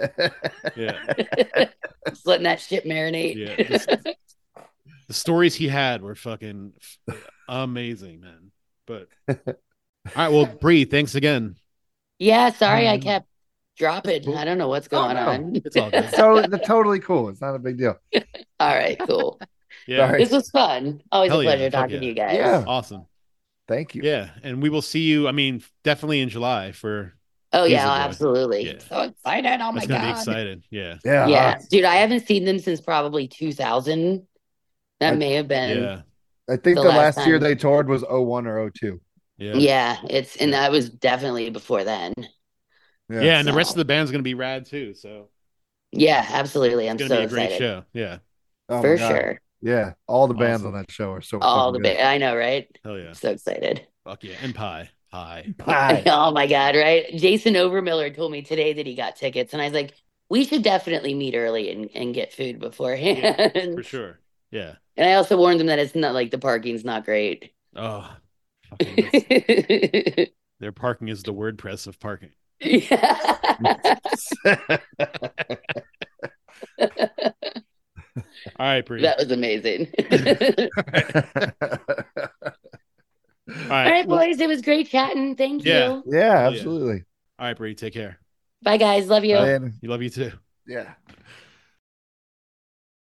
Speaker 1: Yeah.
Speaker 4: Just letting that shit marinate.
Speaker 1: Yeah. The stories he had were fucking amazing, man. But all right, well, Bree, thanks again.
Speaker 4: Yeah, sorry I kept dropping.
Speaker 1: Cool.
Speaker 4: I don't know what's going
Speaker 3: no.
Speaker 4: on.
Speaker 1: It's all good.
Speaker 3: So they're totally cool. It's not a big deal.
Speaker 4: All right, cool.
Speaker 1: Yeah.
Speaker 3: Sorry.
Speaker 4: This was fun. Always
Speaker 1: Hell
Speaker 4: a
Speaker 1: yeah,
Speaker 4: pleasure
Speaker 1: fuck
Speaker 4: talking
Speaker 1: yeah.
Speaker 4: to you guys.
Speaker 3: Yeah.
Speaker 1: Awesome.
Speaker 3: Thank you.
Speaker 1: Yeah, and we will see you. I mean, definitely in July for.
Speaker 4: Oh yeah,
Speaker 1: Easy boy.
Speaker 4: absolutely.
Speaker 1: Yeah.
Speaker 4: So excited. Oh my
Speaker 1: It's gonna be
Speaker 4: god.
Speaker 1: excited. Yeah.
Speaker 3: Yeah.
Speaker 4: Yeah, dude, I haven't seen them since probably 2000. That
Speaker 3: I-
Speaker 4: may have been.
Speaker 1: Yeah.
Speaker 3: I think
Speaker 4: The
Speaker 3: the
Speaker 4: last
Speaker 3: last year
Speaker 4: time.
Speaker 3: they toured was 01 or 02.
Speaker 1: Yeah.
Speaker 4: Yeah, and that was definitely before then.
Speaker 1: Yeah, and the rest
Speaker 4: So-
Speaker 1: of the band's gonna be rad too. So
Speaker 4: Yeah, absolutely. I'm
Speaker 1: it's gonna
Speaker 4: so
Speaker 1: be a great
Speaker 4: excited.
Speaker 1: show. Yeah.
Speaker 3: Oh
Speaker 4: For
Speaker 3: my God.
Speaker 4: sure.
Speaker 3: Yeah. All the bands
Speaker 1: Awesome.
Speaker 3: on that show are so
Speaker 4: All the
Speaker 3: fucking good.
Speaker 4: I know, right?
Speaker 1: Hell yeah.
Speaker 4: I'm so excited.
Speaker 1: Fuck yeah. And pie. Pie.
Speaker 3: Pie.
Speaker 4: Oh my god, right? Jason Overmiller told me today that he got tickets, and I was like, we should definitely meet early and get food beforehand.
Speaker 1: For sure. Yeah.
Speaker 4: And I also warned them that it's not like the parking's not great.
Speaker 1: Oh. Fucking that's- their parking is the WordPress of parking.
Speaker 4: Yeah.
Speaker 1: All right, Bree.
Speaker 4: That was amazing.
Speaker 1: All
Speaker 4: All
Speaker 1: right.
Speaker 4: right, boys. It was great chatting. Thank
Speaker 1: Yeah.
Speaker 4: you.
Speaker 3: Yeah, absolutely.
Speaker 1: All right, Bree. Take care.
Speaker 4: Bye, guys. Love you.
Speaker 3: And
Speaker 1: You love you too.
Speaker 3: yeah.